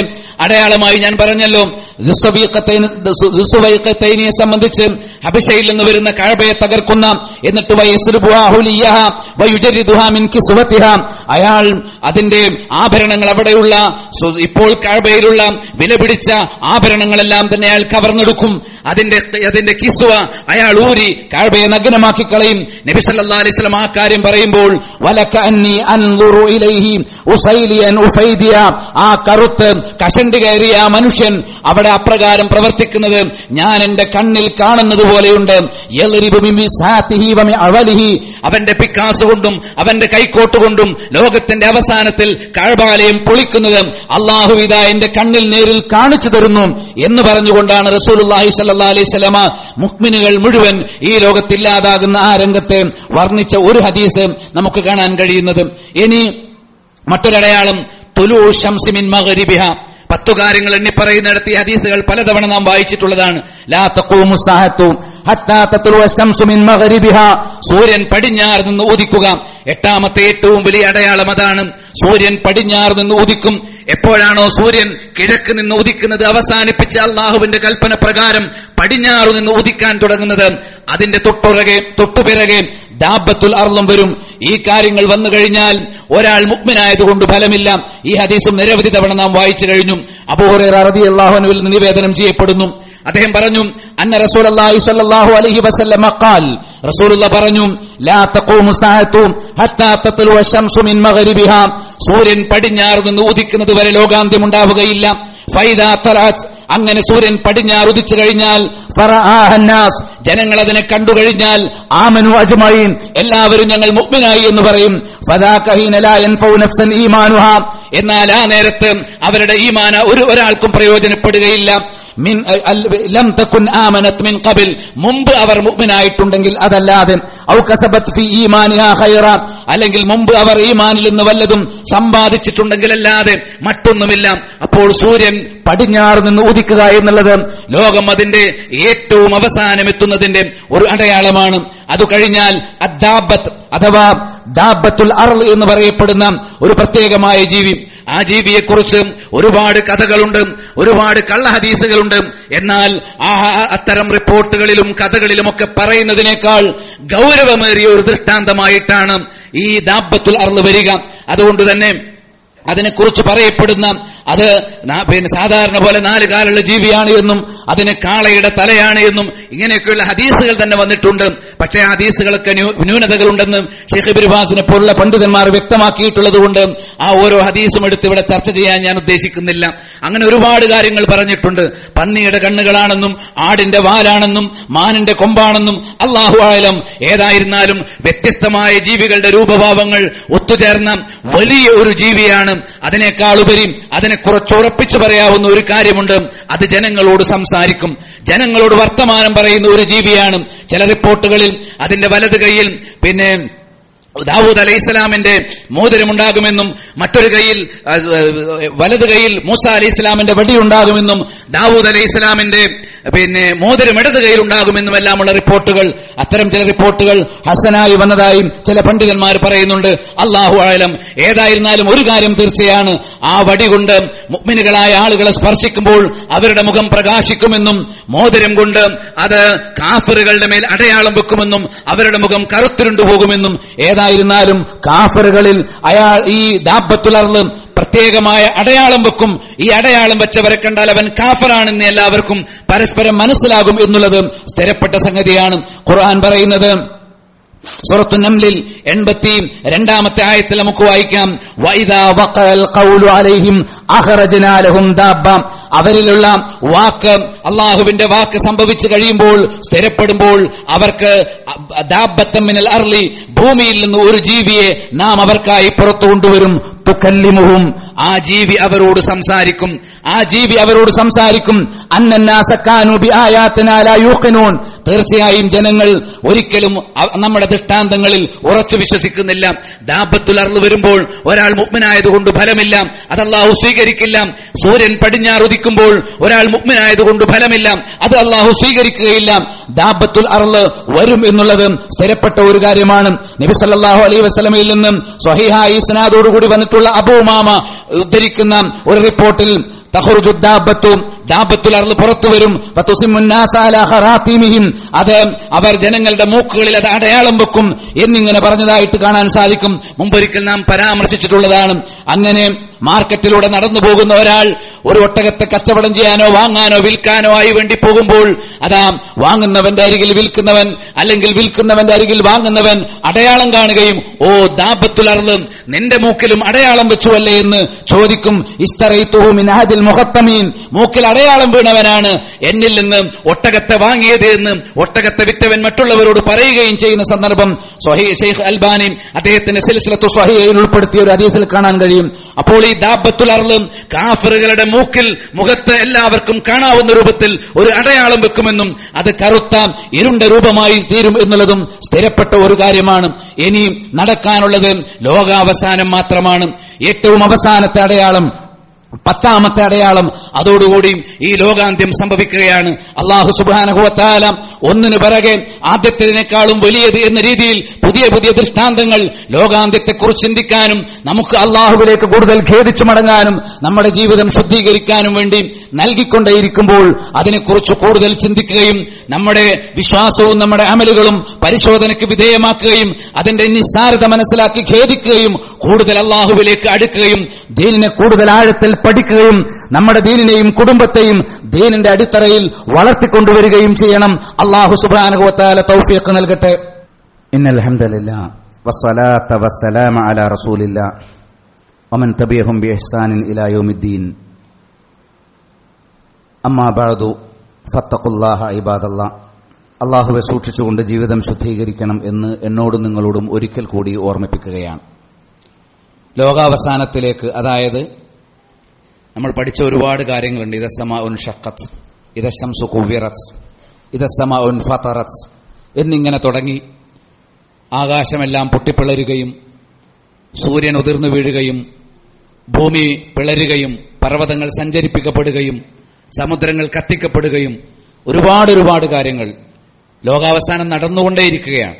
അടയാളമായി ഞാൻ പറഞ്ഞല്ലോ ദുസ്വൈഖത്തൈനിയെ സംബന്ധിച്ച് ഹബശയിൽ നിന്ന് വരുന്ന കഅബയെ തകർക്കുന്ന, എന്നിട്ട് അയാൾ അതിന്റെ ആഭരണങ്ങൾ, അവിടെയുള്ള ഇപ്പോൾ കഅബയിലുള്ള വിലപിടിച്ച ആഭരണങ്ങളെല്ലാം തന്നെ അയാൾ കവർന്നെടുക്കും. അതിന്റെ അതിന്റെ കിസ്വ അയാൾ ഊരി കഅബയെ നഗ്നമാക്കി കളയും. നബി സല്ലല്ലാഹു അലൈഹി വസല്ലം ആ കാര്യം പറയുമ്പോൾ വലക അന്നി അൻദുറു ഇലൈഹി ഉസൈലിയൻ ഉഫൈദിയ, ആ കറുത്ത് കഷണ്ടി കയറിയ ആ മനുഷ്യൻ അവിടെ അപ്രകാരം പ്രവർത്തിക്കുന്നത് ഞാൻ എന്റെ കണ്ണിൽ കാണുന്നത് പോലെയുണ്ട്. അവന്റെ പിക്കാസ് കൊണ്ടും അവന്റെ കൈക്കോട്ട് കൊണ്ടും ലോകത്തിന്റെ അവസാനത്തിൽ കഅബാലയം പൊളിക്കുന്നത് അല്ലാഹു ഇദാ എന്റെ കണ്ണിൽ നേരിൽ കാണിച്ചു തരുന്നു എന്ന് പറഞ്ഞുകൊണ്ടാണ് റസൂലുള്ളാഹി സ്വല്ലല്ലാഹു അലൈഹി വസല്ലമ മുഅ്മിനുകൾ മുഴുവൻ ഈ ലോകത്തില്ലാതാകുന്ന ആ രംഗത്തെ വർണ്ണിച്ച ഒരു ഹദീസ് നമുക്ക് കാണാൻ കഴിയുന്നത്. ഇനി മറ്റൊരടയാളം തുലൂ ശംസി മിൻ മഗ്രിബിഹ, പത്തു കാര്യങ്ങൾ എണ്ണി പറയുന്നിടത്ത് ഈ ഹദീസുകൾ പലതവണ നാം വായിച്ചിട്ടുള്ളതാണ്. ലാ തഖൂമു സഅതു ഹത്താ തത്ലുവ ശംസു മിൻ മഗ്രിബിഹ, സൂര്യൻ പടിഞ്ഞാറ് നിന്ന് ഉദിക്കുക. എട്ടാമത്തെ ഏറ്റവും വലിയ അടയാളം അതാണ്. സൂര്യൻ പടിഞ്ഞാറ് നിന്ന് ഉദിക്കും. എപ്പോഴാണോ സൂര്യൻ കിഴക്ക് നിന്ന് ഉദിക്കുന്നത് അവസാനിപ്പിച്ച് അള്ളാഹുവിന്റെ കൽപ്പന പ്രകാരം പടിഞ്ഞാറ് നിന്ന് ഉദിക്കാൻ തുടങ്ങുന്നത്, അതിന്റെ തൊട്ടുറകെ തൊട്ടുപിറകെ ദാബത്തുൽ അർളും വരും. ഈ കാര്യങ്ങൾ വന്നു കഴിഞ്ഞാൽ ഒരാൾ മുഅ്മിനായതുകൊണ്ട് ഫലമില്ല. ഈ ഹദീസും നിരവധി തവണ നാം വായിച്ചു കഴിഞ്ഞു. അബൂ ഹുറൈറ റളിയല്ലാഹു അൻഹുവിൽ നിന്ന് നിവേദനം ചെയ്യപ്പെടുന്നു. അദ്ദേഹം പറഞ്ഞു, അന്ന റസൂലുള്ളാഹി സ്വല്ലല്ലാഹു അലൈഹി വസല്ലം ഖാൽ, റസൂലുള്ള പറഞ്ഞു, ലാ തഖൂമു സഅതു ഹത്താ തത്ലുവ ശംസു മിൻ മഗ്രിബിഹ, സൂര്യൻ പടിഞ്ഞാറ് നിന്ന് ഉദിക്കുന്നത് വരെ ലോകാന്ത്യം ഉണ്ടാവുകയില്ല. ഫൈദാ തലഅത്, അങ്ങനെ സൂര്യൻ പടിഞ്ഞാറ് ഉദിച്ചു കഴിഞ്ഞാൽ ഫറആഹന്നാസ്, ജനങ്ങൾ അതിനെ കണ്ടു കഴിഞ്ഞാൽ ആമനു അജ്മഈൻ, എല്ലാവരും ഞങ്ങൾ മുഅ്മിനായി എന്ന് പറയും. ഫദാക ഹീന ലാ യൻഫഉ നഫ്സൻ ഈമാനുഹ, എന്നാൽ ആ നേരത്ത് അവരുടെ ഈമാന ഒരു ഒരാൾക്കും പ്രയോജനപ്പെടുകയില്ല. മിൻ ലം തകുൻ ആമനത് മിൻ ഖബൽ, മുമ്പ് അവർ മുഅ്മിനായിട്ടുണ്ടെങ്കിൽ അതല്ലാതെ, ഔ കസബത് ഫീ ഈമാനിഹാ ഖൈറ, അല്ലെങ്കിൽ മുമ്പ് അവർ ഈമാനിൽ നിന്ന് വല്ലതും സമ്പാദിച്ചിട്ടുണ്ടെങ്കിൽ അല്ലാതെ മറ്റൊന്നുമില്ല. അപ്പോൾ സൂര്യൻ പടിഞ്ഞാറ് നിന്ന് ഉദിക്കുക എന്നുള്ളത് ലോകം അതിന്റെ ഏറ്റവും അവസാനം എത്തുന്നതിന്റെ ഒരു അടയാളമാണ്. അത് കഴിഞ്ഞാൽ അദ്ദാബത്ത് അഥവാ ദാബത്തുൽ അർള് എന്ന് പറയപ്പെടുന്ന ഒരു പ്രത്യേകമായ ജീവി, ആ ജീവിയെക്കുറിച്ച് ഒരുപാട് കഥകളുണ്ട്, ഒരുപാട് കള്ളഹദീസുകളുണ്ട്. എന്നാൽ ആ അത്തരം റിപ്പോർട്ടുകളിലും കഥകളിലുമൊക്കെ പറയുന്നതിനേക്കാൾ ഗൗരവമേറിയ ഒരു ദൃഷ്ടാന്തമായിട്ടാണ് ഈ ദാബത്തുൽ അർള് വരിക. അതുകൊണ്ട് തന്നെ അതിനെക്കുറിച്ച് പറയപ്പെടുന്ന അത് പിന്നെ സാധാരണ പോലെ നാല് കാലുള്ള ജീവിയാണ് എന്നും അതിന് കാളയുടെ തലയാണ് എന്നും ഇങ്ങനെയൊക്കെയുള്ള ഹദീസുകൾ തന്നെ വന്നിട്ടുണ്ട്. പക്ഷേ ആ ഹദീസുകളൊക്കെ ന്യൂനതകളുണ്ടെന്ന് ഷെയ്ഖ് ഇബ്നു ബാസിനെ പോലുള്ള പണ്ഡിതന്മാർ വ്യക്തമാക്കിയിട്ടുള്ളത് കൊണ്ട് ആ ഓരോ ഹദീസും എടുത്ത് ഇവിടെ ചർച്ച ചെയ്യാൻ ഞാൻ ഉദ്ദേശിക്കുന്നില്ല. അങ്ങനെ ഒരുപാട് കാര്യങ്ങൾ പറഞ്ഞിട്ടുണ്ട്. പന്നിയുടെ കണ്ണുകളാണെന്നും ആടിന്റെ വാലാണെന്നും മാനിന്റെ കൊമ്പാണെന്നും അല്ലാഹു അഅലം. ഏതായിരുന്നാലും വ്യത്യസ്തമായ ജീവികളുടെ രൂപഭാവങ്ങൾ ഒത്തുചേർന്ന വലിയ ഒരു ജീവിയാണ്. അതിനേക്കാളുപരി അതിനെ കുറച്ചുറപ്പിച്ചു പറയാവുന്ന ഒരു കാര്യമുണ്ട്, അത് ജനങ്ങളോട് സംസാരിക്കും, ജനങ്ങളോട് വർത്തമാനം പറയുന്ന ഒരു ജീവിയാണ്. ചില റിപ്പോർട്ടുകളിൽ അതിന്റെ വലത് കൈയിൽ പിന്നെ ദാവൂദ് അലൈഹിസ്സലാമിന്റെ മോതിരമുണ്ടാകുമെന്നും മറ്റൊരു കൈയിൽ വലത് കൈയിൽ മൂസ അലൈഹിസ്സലാമിന്റെ വടിയുണ്ടാകുമെന്നും ദാവൂദ് അലൈഹിസ്സലാമിന്റെ പിന്നെ മോതിരം ഇടത് കൈയിൽ ഉണ്ടാകുമെന്നും എല്ലാമുള്ള റിപ്പോർട്ടുകൾ, അത്തരം ചില റിപ്പോർട്ടുകൾ ഹസനായി വന്നതായും ചില പണ്ഡിതന്മാർ പറയുന്നുണ്ട്. അല്ലാഹു അഅലം. ഏതായിരുന്നാലും ഒരു കാര്യം തീർച്ചയാണ്, ആ വടി കൊണ്ട് മുഅ്മിനുകളായ ആളുകളെ സ്പർശിക്കുമ്പോൾ അവരുടെ മുഖം പ്രകാശിക്കുമെന്നും മോതിരം കൊണ്ട് അത് കാഫിറുകളുടെ മേൽ അടയാളം വെക്കുമെന്നും അവരുടെ മുഖം കറുത്തിരുണ്ടു പോകുമെന്നും. ഏതായിരുന്നാലും കാഫിറുകളിൽ അയാൾ ഈ ദാബത്തുൽ അർള് പ്രത്യേകമായ അടയാളം വെക്കും. ഈ അടയാളം വെച്ചവരെ കണ്ടാൽ അവൻ കാഫിറാണെന്ന് എല്ലാവർക്കും പരസ്പരം മനസ്സിലാകും എന്നുള്ളത് സ്ഥിരപ്പെട്ട സംഗതിയാണ്. ഖുർആൻ പറയുന്നത് സൂറത്തു നംലിൽ എൺപത്തി രണ്ടാമത്തെ ആയത്തിൽ നമുക്ക് വായിക്കാം, വഇദാ വഖഅൽ ഖൗലു അലൈഹിം അഖറജ്നാ ലഹും ദാബ്ബ, അവരിലുള്ള വാക്ക് അള്ളാഹുവിന്റെ വാക്ക് സംഭവിച്ചു കഴിയുമ്പോൾ സ്ഥിരപ്പെടുമ്പോൾ അവർക്ക് ദാബ്ബത്തൻ മിനൽ അർളി, ഭൂമിയിൽ നിന്ന് ഒരു ജീവിയെ നാം അവർക്കായി പുറത്തു കൊണ്ടുവരും. തുകല്ലിമുഹും, ആ ജീവി അവരോട് സംസാരിക്കും. ആ ജീവി അവരോട് സംസാരിക്കും. അന്നന്നാസ കാനൂ ബിആയാതിനാ ലാ യൂഖിനൂൻ, തീർച്ചയായും ജനങ്ങൾ ഒരിക്കലും നമ്മുടെ ദൃഷ്ടാന്തങ്ങളിൽ ഉറച്ചു വിശ്വസിക്കുന്നില്ല. ദാബത്തുൽ അർള് വരുമ്പോൾ ഒരാൾ മുഅ്മിനായതുകൊണ്ട് ഫലമില്ല, അത് അല്ലാഹു സ്വീകരിക്കില്ല. സൂര്യൻ പടിഞ്ഞാറ് ഉദിക്കുമ്പോൾ ഒരാൾ മുഅ്മിനായതുകൊണ്ട് ഫലമില്ല, അത് അല്ലാഹു സ്വീകരിക്കുകയില്ല. ദാബത്തുൽ അർള് വരും എന്നുള്ളത് സ്ഥിരപ്പെട്ട ഒരു കാര്യമാണ്. നബി സല്ലല്ലാഹു അലൈഹി വസല്ലമയിൽ നിന്നും സ്വഹീഹായ ഇസ്നാദോടുകൂടി വന്നിട്ടുള്ള അബൂ ഉമാമ ഉദ്ധരിക്കുന്ന ഒരു റിപ്പോർട്ടിൽ തഖ്റുജു ദാബത്തു ദാബത്തുൽ അർള് പുറത്തു വരും. വതുസിമുന്നാസ അലാ ഖറാതീമിഹിം അത് അവർ ജനങ്ങളുടെ മൂക്കുകളിൽ അത് അടയാളം വെക്കും എന്നിങ്ങനെ പറഞ്ഞതായിട്ട് കാണാൻ സാധിക്കും. മുമ്പൊരിക്കൽ നാം പരാമർശിച്ചിട്ടുള്ളതാണ്. അങ്ങനെ മാർക്കറ്റിലൂടെ നടന്നു പോകുന്ന ഒരാൾ ഒരു ഒട്ടകത്തെ കച്ചവടം ചെയ്യാനോ വാങ്ങാനോ വിൽക്കാനോ ആയി വേണ്ടി പോകുമ്പോൾ അതാ വാങ്ങുന്നവന്റെ അരികിൽ വിൽക്കുന്നവൻ അല്ലെങ്കിൽ വിൽക്കുന്നവന്റെ അരികിൽ വാങ്ങുന്നവൻ അടയാളം കാണുകയും ഓ ദാബത്തുൽ അർള് നിന്റെ മൂക്കിലും അടയാളം വെച്ചുവല്ലേ എന്ന് ചോദിക്കും. ഇസ്തറൈതുഹു മിൻ അഹദിൽ മുഖത്തമീൻ മൂക്കിൽ അടയാളം വീണവനാണ് എന്നിൽ നിന്ന് ഒട്ടകത്തെ വാങ്ങിയത് എന്ന് ഒട്ടകത്തെ വിറ്റവൻ മറ്റുള്ളവരോട് പറയുകയും ചെയ്യുന്ന സന്ദർഭം സ്വഹീഹ് ശൈഖ് അൽബാനി അദ്ദേഹത്തിന്റെ സിൽസിലത്തു സ്വഹീഹയിൽ ഉൾപ്പെടുത്തിയ ഒരു ഹദീസിൽ കാണാൻ കഴിയും. അപ്പോൾ ഈ ദാബത്തുൽ അർള് കാഫിറുകളുടെ മൂക്കിൽ മുഖത്ത് എല്ലാവർക്കും കാണാവുന്ന രൂപത്തിൽ ഒരു അടയാളം വെക്കുമെന്നും അത് കറുത്ത ഇരുണ്ട രൂപമായി തീരും എന്നുള്ളതും സ്ഥിരപ്പെട്ട ഒരു കാര്യമാണ്. ഇനി നടക്കാനുള്ളത് ലോകാവസാനം മാത്രമാണ്. ഏറ്റവും അവസാനത്തെ അടയാളം, പത്താമത്തെ അടയാളം, അതോടുകൂടി ഈ ലോകാന്ത്യം സംഭവിക്കുകയാണ്. അല്ലാഹു സുബ്ഹാനഹു വ തആല ഒന്നിനു പിറകെ ആദ്യത്തേതിനേക്കാളും വലിയത് എന്ന രീതിയിൽ പുതിയ പുതിയ ദൃഷ്ടാന്തങ്ങൾ ലോകാന്ത്യത്തെക്കുറിച്ച് ചിന്തിക്കാനും നമുക്ക് അല്ലാഹുവിലേക്ക് കൂടുതൽ ഖേദിച്ചു മടങ്ങാനും നമ്മുടെ ജീവിതം ശുദ്ധീകരിക്കാനും വേണ്ടി നൽകിക്കൊണ്ടേയിരിക്കുമ്പോൾ അതിനെക്കുറിച്ച് കൂടുതൽ ചിന്തിക്കുകയും നമ്മുടെ വിശ്വാസവും നമ്മുടെ അമലുകളും പരിശോധനയ്ക്ക് വിധേയമാക്കുകയും അതിന്റെ നിസ്സാരത മനസ്സിലാക്കി ഖേദിക്കുകയും കൂടുതൽ അല്ലാഹുവിലേക്ക് അടുക്കുകയും ദീനിനെ കൂടുതൽ ആഴത്തിൽ പഠിക്കുകയും നമ്മുടെ ദീനിനെയും കുടുംബത്തെയും ദീനിന്റെ അടിത്തറയിൽ വളർത്തിക്കൊണ്ടുവരികയും ചെയ്യണം. അല്ലാഹു സുബ്ഹാനഹു വ തആല തൗഫീഖ് നൽകട്ടെ. ഇന്നൽ ഹംദലില്ലാഹ് വസ്സലാത്തു വസ്സലാമു അലാ റസൂലില്ലാഹ് വമൻ തബിഅഹും ബിഇഹ്സാനിൻ ഇലാ യൗമിദ്ദീൻ. അമ്മാ ബഅദു ഫത്തഖുല്ലാഹ ഇബാദല്ലാഹ്. അല്ലാഹുവെ സൂക്ഷിച്ചുകൊണ്ട് ജീവിതം ശുദ്ധീകരിക്കണം എന്ന് എന്നോടും നിങ്ങളോടും ഒരിക്കൽ കൂടി ഓർമ്മിപ്പിക്കുകയാണ്. ലോകാവസാനത്തിലേക്ക്, അതായത് നമ്മൾ പഠിച്ച ഒരുപാട് കാര്യങ്ങളുണ്ട്. ഇദ സമാഉൻ ഷഖത്ത്, ഇദ ശംസു കുവ്വിറത്, ഇദ സമാഉൻ ഫതറത് എന്നിങ്ങനെ തുടങ്ങി ആകാശമെല്ലാം പൊട്ടിപ്പിളരുകയും സൂര്യൻ ഉതിർന്നു വീഴുകയും ഭൂമി പിളരുകയും പർവ്വതങ്ങൾ സഞ്ചരിപ്പിക്കപ്പെടുകയും സമുദ്രങ്ങൾ കത്തിക്കപ്പെടുകയും ഒരുപാട് ഒരുപാട് കാര്യങ്ങൾ ലോകാവസാനം നടന്നുകൊണ്ടേയിരിക്കുകയാണ്.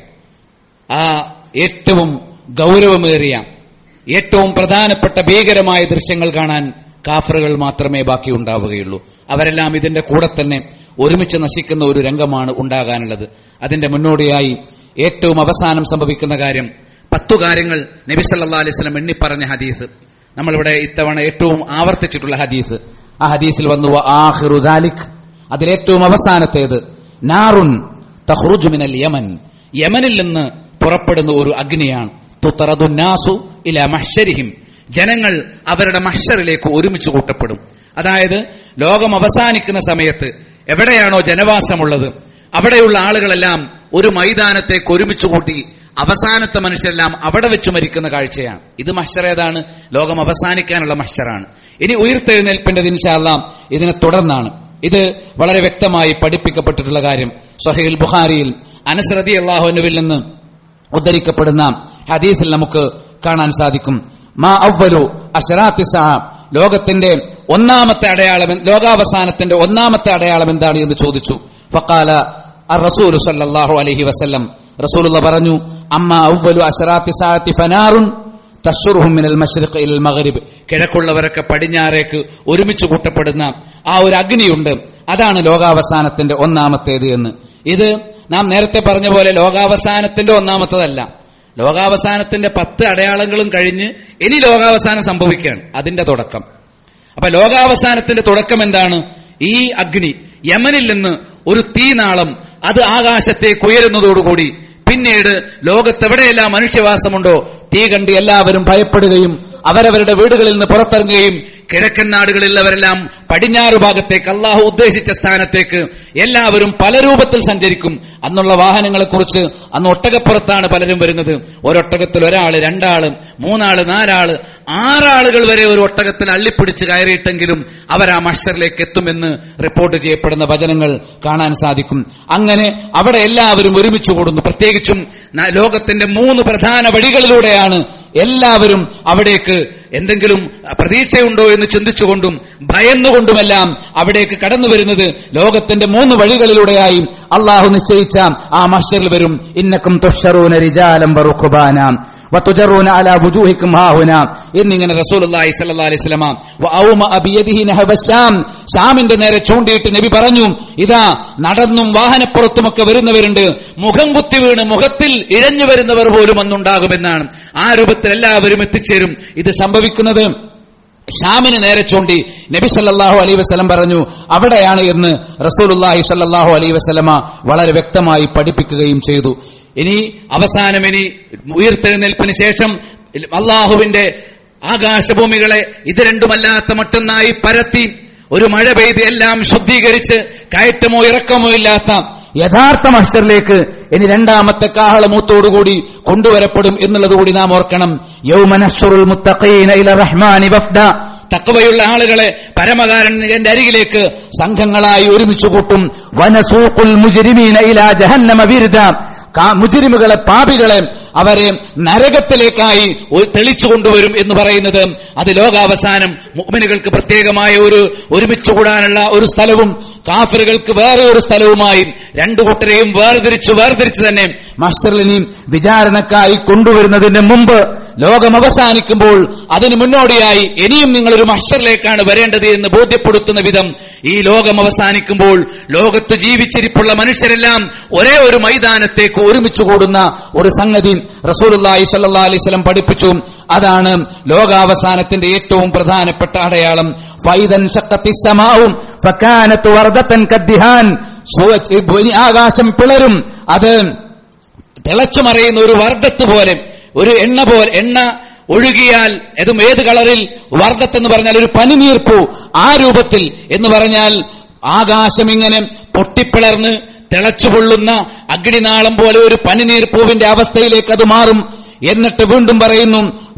ആ ഏറ്റവും ഗൗരവമേറിയ ഏറ്റവും പ്രധാനപ്പെട്ട ഭീകരമായ ദൃശ്യങ്ങൾ കാണാൻ കാഫറുകൾ മാത്രമേ ബാക്കിയുണ്ടാവുകയുള്ളൂ. അവരെല്ലാം ഇതിന്റെ കൂടെ തന്നെ ഒരുമിച്ച് നശിക്കുന്ന ഒരു രംഗമാണ് ഉണ്ടാകാനുള്ളത്. അതിന്റെ മുന്നോടിയായി ഏറ്റവും അവസാനം സംഭവിക്കുന്ന കാര്യം, പത്തു കാര്യങ്ങൾ നബി സല്ലല്ലാഹു അലൈഹി വസല്ലം എണ്ണിപ്പറഞ്ഞ ഹദീസ് നമ്മളിവിടെ ഇത്തവണ ഏറ്റവും ആവർത്തിച്ചിട്ടുള്ള ഹദീസ്. ആ ഹദീസിൽ വന്നു ആഖിറു ദാലിക്, അതിലേറ്റവും അവസാനത്തേത് നാറുൻ തഖ്റുജു മിനൽ യമൻ, യമനിൽ നിന്ന് പുറപ്പെടുന്ന ഒരു അഗ്നിയാണ്. തുതറദു നാസു ഇലാ മഹ്ശരിഹിം, ജനങ്ങൾ അവരുടെ മഹ്ശറിലേക്ക് ഒരുമിച്ച് കൂട്ടപ്പെടും. അതായത് ലോകം അവസാനിക്കുന്ന സമയത്ത് എവിടെയാണോ ജനവാസമുള്ളത് അവിടെയുള്ള ആളുകളെല്ലാം ഒരു മൈതാനത്തേക്ക് ഒരുമിച്ച് കൂട്ടി അവസാനത്തെ മനുഷ്യരെല്ലാം അവിടെ വെച്ച് മരിക്കുന്ന കാഴ്ചയാണ്. ഇത് മഹ്ശർ ഏതാണ്? ലോകം അവസാനിക്കാനുള്ള മഹ്ശറാണ്. ഇനി ഉയർത്തെഴുന്നേൽപ്പിന്റെ ഇൻഷാ അല്ലാഹ് ഇതിനെ തുടർന്നാണ്. ഇത് വളരെ വ്യക്തമായി പഠിപ്പിക്കപ്പെട്ടിട്ടുള്ള കാര്യം. സ്വഹീഹുൽ ബുഖാരിയിൽ അനസ് റളിയല്ലാഹു അൻഹുവിൽ നിന്ന് ഉദ്ധരിക്കപ്പെടുന്ന ഹദീസിൽ നമുക്ക് കാണാൻ സാധിക്കും. മാ അവ്വലു അശ്റാത്തി സഅ, ലോകത്തിന്റെ ഒന്നാമത്തെ അടയാളം, ലോകാവസാനത്തിന്റെ ഒന്നാമത്തെ അടയാളം എന്താണ് എന്ന് ചോദിച്ചു. ഫഖാല അർ-റസൂലു സല്ലല്ലാഹു അലൈഹി വസല്ലം, റസൂലുള്ളാഹി പറഞ്ഞു, അമ്മാ അവ്വലു അശ്റാത്തി സഅത്തി ഫനാറുൻ തശ്റുഹും മിനൽ മശ്രിഖ് ഇലൽ മഗ്രിബ്, കിഴക്കുള്ളവരൊക്കെ പടിഞ്ഞാറേക്ക് ഒരുമിച്ച് കൂട്ടപ്പെടുന്ന ആ ഒരു അഗ്നിയുണ്ട്, അതാണ് ലോകാവസാനത്തിന്റെ ഒന്നാമത്തേത് എന്ന്. ഇത് നാം നേരത്തെ പറഞ്ഞ പോലെ ലോകാവസാനത്തിന്റെ ഒന്നാമത്തേതല്ല. ലോകാവസാനത്തിന്റെ പത്ത് അടയാളങ്ങളും കഴിഞ്ഞ് ഇനി ലോകാവസാനം സംഭവിക്കുകയാണ്, അതിന്റെ തുടക്കം. അപ്പൊ ലോകാവസാനത്തിന്റെ തുടക്കം എന്താണ്? ഈ അഗ്നി യമനിൽ നിന്ന് ഒരു തീനാളം അത് ആകാശത്തേക്ക് ഉയരുന്നതോടുകൂടി പിന്നീട് ലോകത്തെവിടെയെല്ലാം മനുഷ്യവാസമുണ്ടോ തീ കണ്ട് എല്ലാവരും ഭയപ്പെടുകയും അവരവരുടെ വീടുകളിൽ നിന്ന് പുറത്തിറങ്ങുകയും കിഴക്കൻ നാടുകളിൽ അവരെല്ലാം പടിഞ്ഞാറ് ഭാഗത്തേക്ക് അള്ളാഹു ഉദ്ദേശിച്ച സ്ഥാനത്തേക്ക് എല്ലാവരും പല രൂപത്തിൽ സഞ്ചരിക്കും. അന്നുള്ള വാഹനങ്ങളെക്കുറിച്ച് അന്ന് ഒട്ടകപ്പുറത്താണ് പലരും വരുന്നത്. ഒരൊട്ടകത്തിൽ ഒരാള്, രണ്ടാള്, മൂന്നാള്, നാലാള്, ആറാളുകൾ വരെ ഒരു ഒട്ടകത്തിൽ അള്ളിപ്പിടിച്ച് കയറിയിട്ടെങ്കിലും അവർ ആ മഹ്ശറിലേക്ക് എത്തുമെന്ന് റിപ്പോർട്ട് ചെയ്യപ്പെടുന്ന വചനങ്ങൾ കാണാൻ സാധിക്കും. അങ്ങനെ അവിടെ എല്ലാവരും ഒരുമിച്ച് കൂടുന്നു. പ്രത്യേകിച്ചും ലോകത്തിന്റെ മൂന്ന് പ്രധാന വഴികളിലൂടെയാണ് എല്ലാവരും അവിടേക്ക് എന്തെങ്കിലും പ്രതീക്ഷയുണ്ടോ എന്ന് ചിന്തിച്ചുകൊണ്ടും ഭയന്നുകൊണ്ടുമെല്ലാം അവിടേക്ക് കടന്നു വരുന്നത്. ലോകത്തിന്റെ മൂന്ന് വഴികളിലൂടെയായി അള്ളാഹു നിശ്ചയിച്ച ആ മഹ്ശറിൽ വരും. ഇന്നക്കും തുഹ്ശറൂന റിജാലൻ വറുക്ബാന വതുജറൂന അലാ വുജൂഹിക്കും ഹാഹുന എന്നിങ്ങനെ റസൂലുള്ളാഹി സ്വല്ലല്ലാഹു അലൈഹി വസല്ലം വഅൗമ ബിയദിഹി നഹവ ശാം ശാമിന്റെ നേരെ ചൂണ്ടിയിട്ട് നബി പറഞ്ഞു, ഇതാ നടന്നും വാഹനപ്പുറത്തുമൊക്കെ വരുന്നവരുണ്ട്, മുഖം കുത്തി വീണ് മുഖത്തിൽ ഇഴഞ്ഞു വരുന്നവർ പോലും അന്നുണ്ടാകുമെന്നാണ്. ആ രൂപത്തിൽ എല്ലാവരും എത്തിച്ചേരും. ഇത് സംഭവിക്കുന്നത് ഷാമിന് നേരെ ചൂണ്ടി നബി സല്ലല്ലാഹു അലൈഹി വസല്ലം പറഞ്ഞു അവിടെയാണ് എന്ന് റസൂലുള്ളാഹി സല്ലല്ലാഹു അലൈഹി വസല്ലമ വളരെ വ്യക്തമായി പഠിപ്പിക്കുകയും ചെയ്തു. ഇനി അവസാനം ഇനി ഉയർത്തെഴുന്നേൽപ്പിന് ശേഷം അള്ളാഹുവിന്റെ ആകാശഭൂമികളെ ഇത് രണ്ടുമല്ലാത്ത മറ്റൊന്നായി പരത്തി ഒരു മഴ പെയ്ത് എല്ലാം ശുദ്ധീകരിച്ച് കയറ്റമോ ഇറക്കമോ ഇല്ലാത്ത യഥാർത്ഥ മഹ്ശറിലേക്ക് ഇനി രണ്ടാമത്തെ കാഹളമൂത്തോടുകൂടി കൊണ്ടുവരപ്പെടും എന്നുള്ളത് കൂടി നാം ഓർക്കണം. യൗമ നഹ്ശുറുൽ മുത്തഖീന ഇല റഹ്മാനി വഫ്ദ തഖ്വയുള്ള ആളുകളെ പരമകാരുണ്യന്റെ അരികിലേക്ക് സംഘങ്ങളായി ഒരുമിച്ച് കൂട്ടും. വനസൂഖുൽ മുജ്രിമീന ഇലാ ജഹന്നമ വിർദ മുജ്രിമുകളെ പാപികളെ അവരെ നരകത്തിലേക്കായി തെളിച്ചു കൊണ്ടുവരും എന്ന് പറയുന്നത് അത് ലോകാവസാനം മുഅ്മിനുകൾക്ക് പ്രത്യേകമായ ഒരു ഒരുമിച്ച് കൂടാനുള്ള ഒരു സ്ഥലവും കാഫിറുകൾക്ക് വേറെ ഒരു സ്ഥലവുമായി രണ്ടു കൂട്ടരെയും വേർതിരിച്ച് വേർതിരിച്ച് തന്നെ മഹ്ശറിനെയും വിചാരണക്കായി കൊണ്ടുവരുന്നതിന് മുമ്പ് ലോകം അവസാനിക്കുമ്പോൾ അതിന് മുന്നോടിയായി ഇനിയും നിങ്ങളൊരു മഹ്ശറിലേക്കാണ് വരേണ്ടത് എന്ന് ബോധ്യപ്പെടുത്തുന്ന വിധം ഈ ലോകം അവസാനിക്കുമ്പോൾ ലോകത്ത് ജീവിച്ചിരിപ്പുള്ള മനുഷ്യരെല്ലാം ഒരേ ഒരു മൈതാനത്തേക്ക് ഒരുമിച്ച് കൂടുന്ന ഒരു സംഗതി റസൂലുള്ളാഹി സ്വല്ലല്ലാഹു അലൈഹി വസല്ലം പഠിപ്പിച്ചു. അതാണ് ലോകാവസാനത്തിന്റെ ഏറ്റവും പ്രധാനപ്പെട്ട അടയാളം. ഫൈദൻ ശഖത്തിസ് സമാഉ ഫകാനത് വർദതൻ കദ്ദിഹാൻ ആകാശം പിളരും, അത് തിളച്ചുമറിയുന്ന ഒരു വർദ്ധത്ത് പോലെ, ഒരു എണ്ണ പോലെ, എണ്ണ ഒഴുകിയാൽ അതും ഏത് കളറിൽ, വർദ്ധത്ത് എന്ന് പറഞ്ഞാൽ ഒരു പനിനീർപ്പൂ, ആ രൂപത്തിൽ എന്ന് പറഞ്ഞാൽ ആകാശം ഇങ്ങനെ പൊട്ടിപ്പിളർന്ന് തിളച്ചുപൊള്ളുന്ന അഗ്നിനാളം പോലെ ഒരു പനിനീർപ്പൂവിന്റെ അവസ്ഥയിലേക്ക് അത് മാറും. എന്നിട്ട് വീണ്ടും പറയുന്നു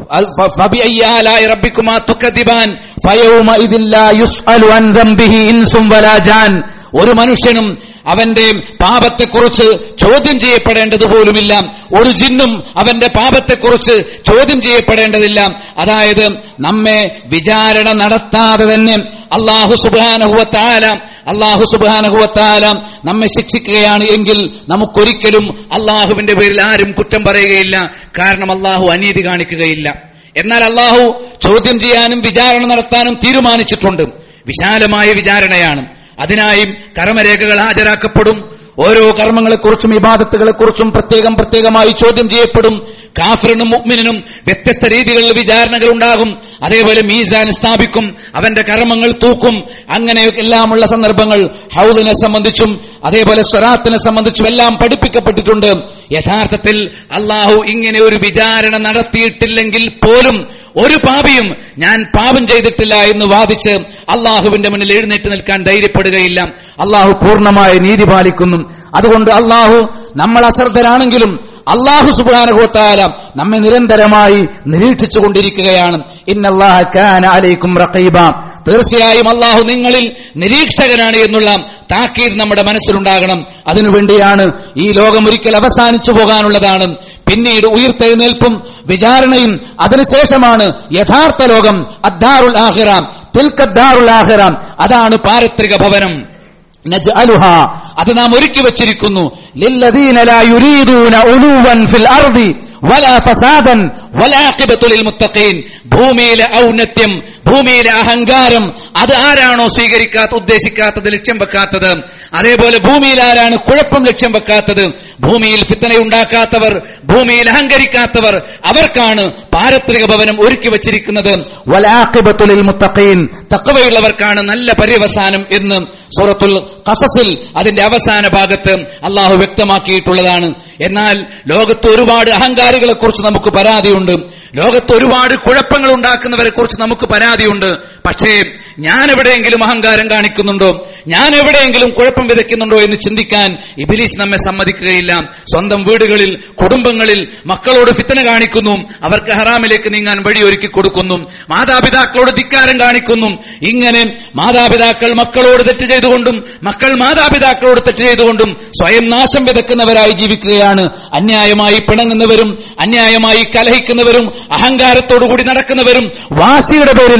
ഒരു മനുഷ്യനും അവന്റെ പാപത്തെക്കുറിച്ച് ചോദ്യം ചെയ്യപ്പെടേണ്ടതുപോലുമില്ല, ഒരു ജിന്നും അവന്റെ പാപത്തെക്കുറിച്ച് ചോദ്യം ചെയ്യപ്പെടേണ്ടതില്ല. അതായത് നമ്മെ വിചാരണ നടത്താതെ തന്നെ അല്ലാഹു സുബ്ഹാനഹു വ തആല അല്ലാഹു സുബ്ഹാനഹു വ തആല നമ്മെ ശിക്ഷിക്കുകയാണ് എങ്കിൽ നമുക്കൊരിക്കലും അല്ലാഹുവിന്റെ പേരിൽ ആരും കുറ്റം പറയുകയില്ല. കാരണം അല്ലാഹു അനീതി കാണിക്കുകയില്ല. എന്നാൽ അല്ലാഹു ചോദ്യം ചെയ്യാനും വിചാരണ നടത്താനും തീരുമാനിച്ചിട്ടുണ്ട്. വിശാലമായ വിചാരണയാണ്. അതിനായി കർമ്മരേഖകൾ ഹാജരാക്കപ്പെടും. ഓരോ കർമ്മങ്ങളെക്കുറിച്ചും ഇബാദത്തുകളെക്കുറിച്ചും പ്രത്യേകം പ്രത്യേകമായി ചോദ്യം ചെയ്യപ്പെടും. കാഫിറിനും മുഅ്മിനിനും വ്യത്യസ്ത രീതികളിൽ വിചാരണകൾ ഉണ്ടാകും. അതേപോലെ മീസാൻ സ്ഥാപിക്കും, അവന്റെ കർമ്മങ്ങൾ തൂക്കും. അങ്ങനെ എല്ലാമുള്ള സന്ദർഭങ്ങൾ ഹൗദിനെ സംബന്ധിച്ചും അതേപോലെ സ്വറാത്തിനെ സംബന്ധിച്ചും എല്ലാം പഠിപ്പിക്കപ്പെട്ടിട്ടുണ്ട്. യഥാർത്ഥത്തിൽ അല്ലാഹു ഇങ്ങനെ ഒരു വിചാരണ നടത്തിയിട്ടില്ലെങ്കിൽ പോലും ഒരു പാപിയും ഞാൻ പാപം ചെയ്തിട്ടില്ല എന്ന് വാദിച്ച് അള്ളാഹുവിന്റെ മുന്നിൽ എഴുന്നേറ്റ് നിൽക്കാൻ ധൈര്യപ്പെടുകയില്ല. അള്ളാഹു പൂർണ്ണമായ നീതി പാലിക്കുന്നു. അതുകൊണ്ട് അള്ളാഹു നമ്മൾ അശ്രദ്ധരാണെങ്കിലും അല്ലാഹു സുബ്ഹാനഹു വ തആല നമ്മെ നിരന്തരമായി നിരീക്ഷിച്ചു കൊണ്ടിരിക്കുകയാണ്. ഇന്നല്ലാഹ കാന അലൈക്കും റഖീബ, തീർച്ചയായും അല്ലാഹു നിങ്ങളിൽ നിരീക്ഷകനാണ് എന്നുള്ള താക്കീത് നമ്മുടെ മനസ്സിലുണ്ടാകണം. അതിനുവേണ്ടിയാണ് ഈ ലോകം ഒരിക്കൽ അവസാനിച്ചു പോകാനുള്ളതാണ്. പിന്നീട് ഉയർത്തെഴുന്നേൽപ്പും വിചാരണയും അതിനുശേഷമാണ് യഥാർത്ഥ ലോകം. അദ്ദാറുൽ ആഖിറ തിൽക്കദ്ദാറുൽ ആഖിറ, അതാണ് പാരത്രിക ഭവനം. നജ്അലുഹ, അത് നാം ഒരുക്കി വച്ചിരിക്കുന്നു. ലില്ലദീന ലാ യുരീദൂന ഉലുവൻ ഫിൽ അർദി വലാ ഫസാദൻ വലാഖിബത്തു ലിൽ മുത്തഖീൻ, ഭൂമിയിലെ ഔന്നത്യം, ഭൂമിയിലെ അഹങ്കാരം, അത് ആരാണോ സ്വീകരിക്കാത്ത ഉദ്ദേശിക്കാത്തത് ലക്ഷ്യം വെക്കാത്തത്, അതേപോലെ ഭൂമിയിൽ ആരാണ് കുഴപ്പം ലക്ഷ്യം വെക്കാത്തത്, ഭൂമിയിൽ ഫിത്നയുണ്ടാക്കാത്തവർ, ഭൂമിയിൽ അഹങ്കരിക്കാത്തവർ, അവർക്കാണ് പാരത്രിക ഭവനം ഒരുക്കി വച്ചിരിക്കുന്നത്. വലാഖിബത്തു ലിൽ മുത്തഖീൻ, തഖ്വയുള്ളവർക്കാണ് നല്ല പര്യവസാനം എന്ന് സൂറത്തുൽ ഖസസിൽ അതിന്റെ അവസാന ഭാഗത്ത് അല്ലാഹു വ്യക്തമാക്കിയിട്ടുള്ളതാണ്. എന്നാൽ ലോകത്ത് ഒരുപാട് അഹങ്കാരികളെ കുറിച്ച് നമുക്ക് പരാതിയുണ്ട്. ലോകത്ത് ഒരുപാട് കുഴപ്പങ്ങൾ ഉണ്ടാക്കുന്നവരെ കുറിച്ച് നമുക്ക് പരാതിയുണ്ട്. പക്ഷേ ഞാൻ എവിടെയെങ്കിലും അഹങ്കാരം കാണിക്കുന്നുണ്ടോ, ഞാൻ എവിടെയെങ്കിലും കുഴപ്പം വിതയ്ക്കുന്നുണ്ടോ എന്ന് ചിന്തിക്കാൻ ഇബ്ലീസ് നമ്മെ സമ്മതിക്കുകയില്ല. സ്വന്തം വീടുകളിൽ, കുടുംബങ്ങളിൽ മക്കളോട് ഫിത്ന കാണിക്കുന്നു, അവർക്ക് ഹറാമിലേക്ക് നീങ്ങാൻ വഴിയൊരുക്കി കൊടുക്കുന്നു, മാതാപിതാക്കളോട് ധിക്കാരം കാണിക്കുന്നു. ഇങ്ങനെ മാതാപിതാക്കൾ മക്കളോട് തെറ്റ് ചെയ്തുകൊണ്ടും മക്കൾ മാതാപിതാക്കളോട് തെറ്റ് ചെയ്തുകൊണ്ടും സ്വയം നാശം വിതക്കുന്നവരായി ജീവിക്കുകയാണ്. അന്യായമായി പിണങ്ങുന്നവരും അന്യായമായി കലഹിക്കുന്നവരും അഹങ്കാരത്തോടുകൂടി നടക്കുന്നവരും വാശിയുടെ പേരിൽ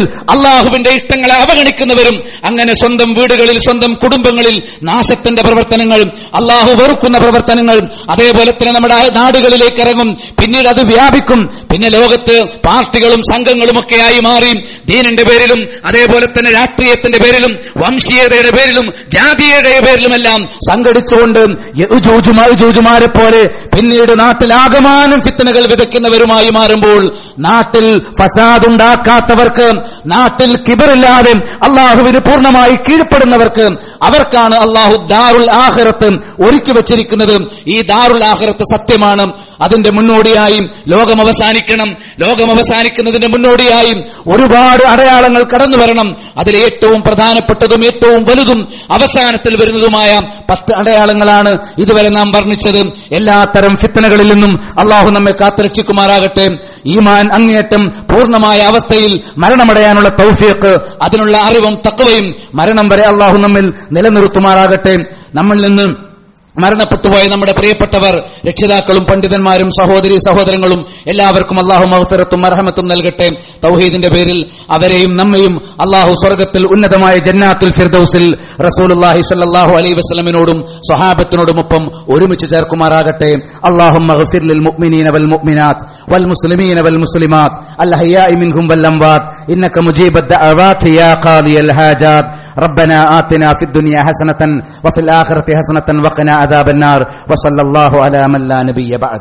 അള്ളാഹുവിന്റെ ഇഷ്ടങ്ങളെ അവഗണിക്കുന്നവരും, അങ്ങനെ സ്വന്തം വീടുകളിൽ സ്വന്തം കുടുംബങ്ങളിൽ നാശത്തിന്റെ പ്രവർത്തനങ്ങൾ, അള്ളാഹു വെറുക്കുന്ന പ്രവർത്തനങ്ങൾ അതേപോലെ തന്നെ നമ്മുടെ നാടുകളിലേക്ക് ഇറങ്ങും. പിന്നീട് അത് വ്യാപിക്കും. പിന്നെ ലോകത്ത് പാർട്ടികളും സംഘങ്ങളുമൊക്കെയായി മാറി ദീനിന്റെ പേരിലും അതേപോലെ തന്നെ രാഷ്ട്രീയത്തിന്റെ പേരിലും വംശീയതയുടെ പേരിലും ജാതീയതയുടെ പേരിലുമെല്ലാം സംഘടിച്ചുകൊണ്ട് യജൂജ് മഅജൂജുമാരെ പോലെ പിന്നീട് നാട്ടിൽ ആകമാനം ഫിത്നകൾ വിതയ്ക്കുന്നവരുമായി മാറുമ്പോൾ, നാട്ടിൽ ഫസാദ് ഉണ്ടാക്കാത്തവർക്ക്, നാട്ടിൽ കിബറില്ലാതെ അള്ളാഹുവിന് പൂർണ്ണമായി കീഴ്പ്പെടുന്നവർക്ക്, അവർക്കാണ് അള്ളാഹു ദാറുൽ ആഖിറത്ത് ഒരുക്കി വച്ചിരിക്കുന്നത്. ഈ ദാറുൽ ആഖിറത്ത് സത്യമാണ്. അതിന്റെ മുന്നോടിയായി ലോകം അവസാനിക്കണം. ലോകം അവസാനിക്കുന്നതിന്റെ മുന്നോടിയായി ഒരുപാട് അടയാളങ്ങൾ കടന്നു വരണം. അതിൽ ഏറ്റവും പ്രധാനപ്പെട്ടതും ഏറ്റവും വലുതും അവസാനത്തിൽ വരുന്നതുമായ പത്ത് അടയാളങ്ങളാണ് ഇതുവരെ നാം വർണ്ണിച്ചത്. എല്ലാത്തരം ഫിത്നകളിൽ നിന്നും അള്ളാഹു നമ്മെ കാത്തുരക്ഷിക്കുമാറാകട്ടെ. ഈമാൻ അങ്ങേയറ്റം പൂർണ്ണമായ അവസ്ഥയിൽ മരണമടയാനുള്ള തൗഫീഖ്, അതിനുള്ള അറിവും തഖ്വയും മരണം വരെ അള്ളാഹു നമ്മിൽ നിലനിർത്തുമാറാകട്ടെ. നമ്മിൽ നിന്ന് മരണപ്പെട്ടുപോയ നമ്മുടെ പ്രിയപ്പെട്ടവർ, രക്ഷിതാക്കളും പണ്ഡിതന്മാരും സഹോദരി സഹോദരങ്ങളും എല്ലാവർക്കും അള്ളാഹു മഗ്ഫിറത്തും മർഹമത്തും നൽകട്ടെ. തൗഹീദിന്റെ പേരിൽ അവരെയും നമ്മയും അള്ളാഹു സ്വർഗ്ഗത്തിൽ ഉന്നതമായ ജന്നാത്തുൽ ഫിർദൗസിൽ റസൂലുള്ളാഹി സ്വല്ലല്ലാഹു അലൈഹി വസല്ലമിനോടും സ്വഹാബത്തിനോടുമൊപ്പം ഒരുമിച്ച് ചേർക്കുമാറാകട്ടെ. അല്ലാഹുമ്മ ഗ്ഫിർ ലിൽ മുഅ്മിനീന വൽ മുഅ്മിനാത്ത് വൽ മുസ്ലിമീന വൽ മുസ്ലിമാത്ത് അൽ അഹ്യാഇ മിൻഹും വൽ അംവാത്ത് ഇന്നക മുജീബുദ് ദഅവാത് യാ ഖാദിയൽ ഹാജാത്ത്. ربنا آتنا في الدنيا حسنة وفي الآخرة حسنة وقنا عذاب النار وصلى الله على من لا نبي بعد.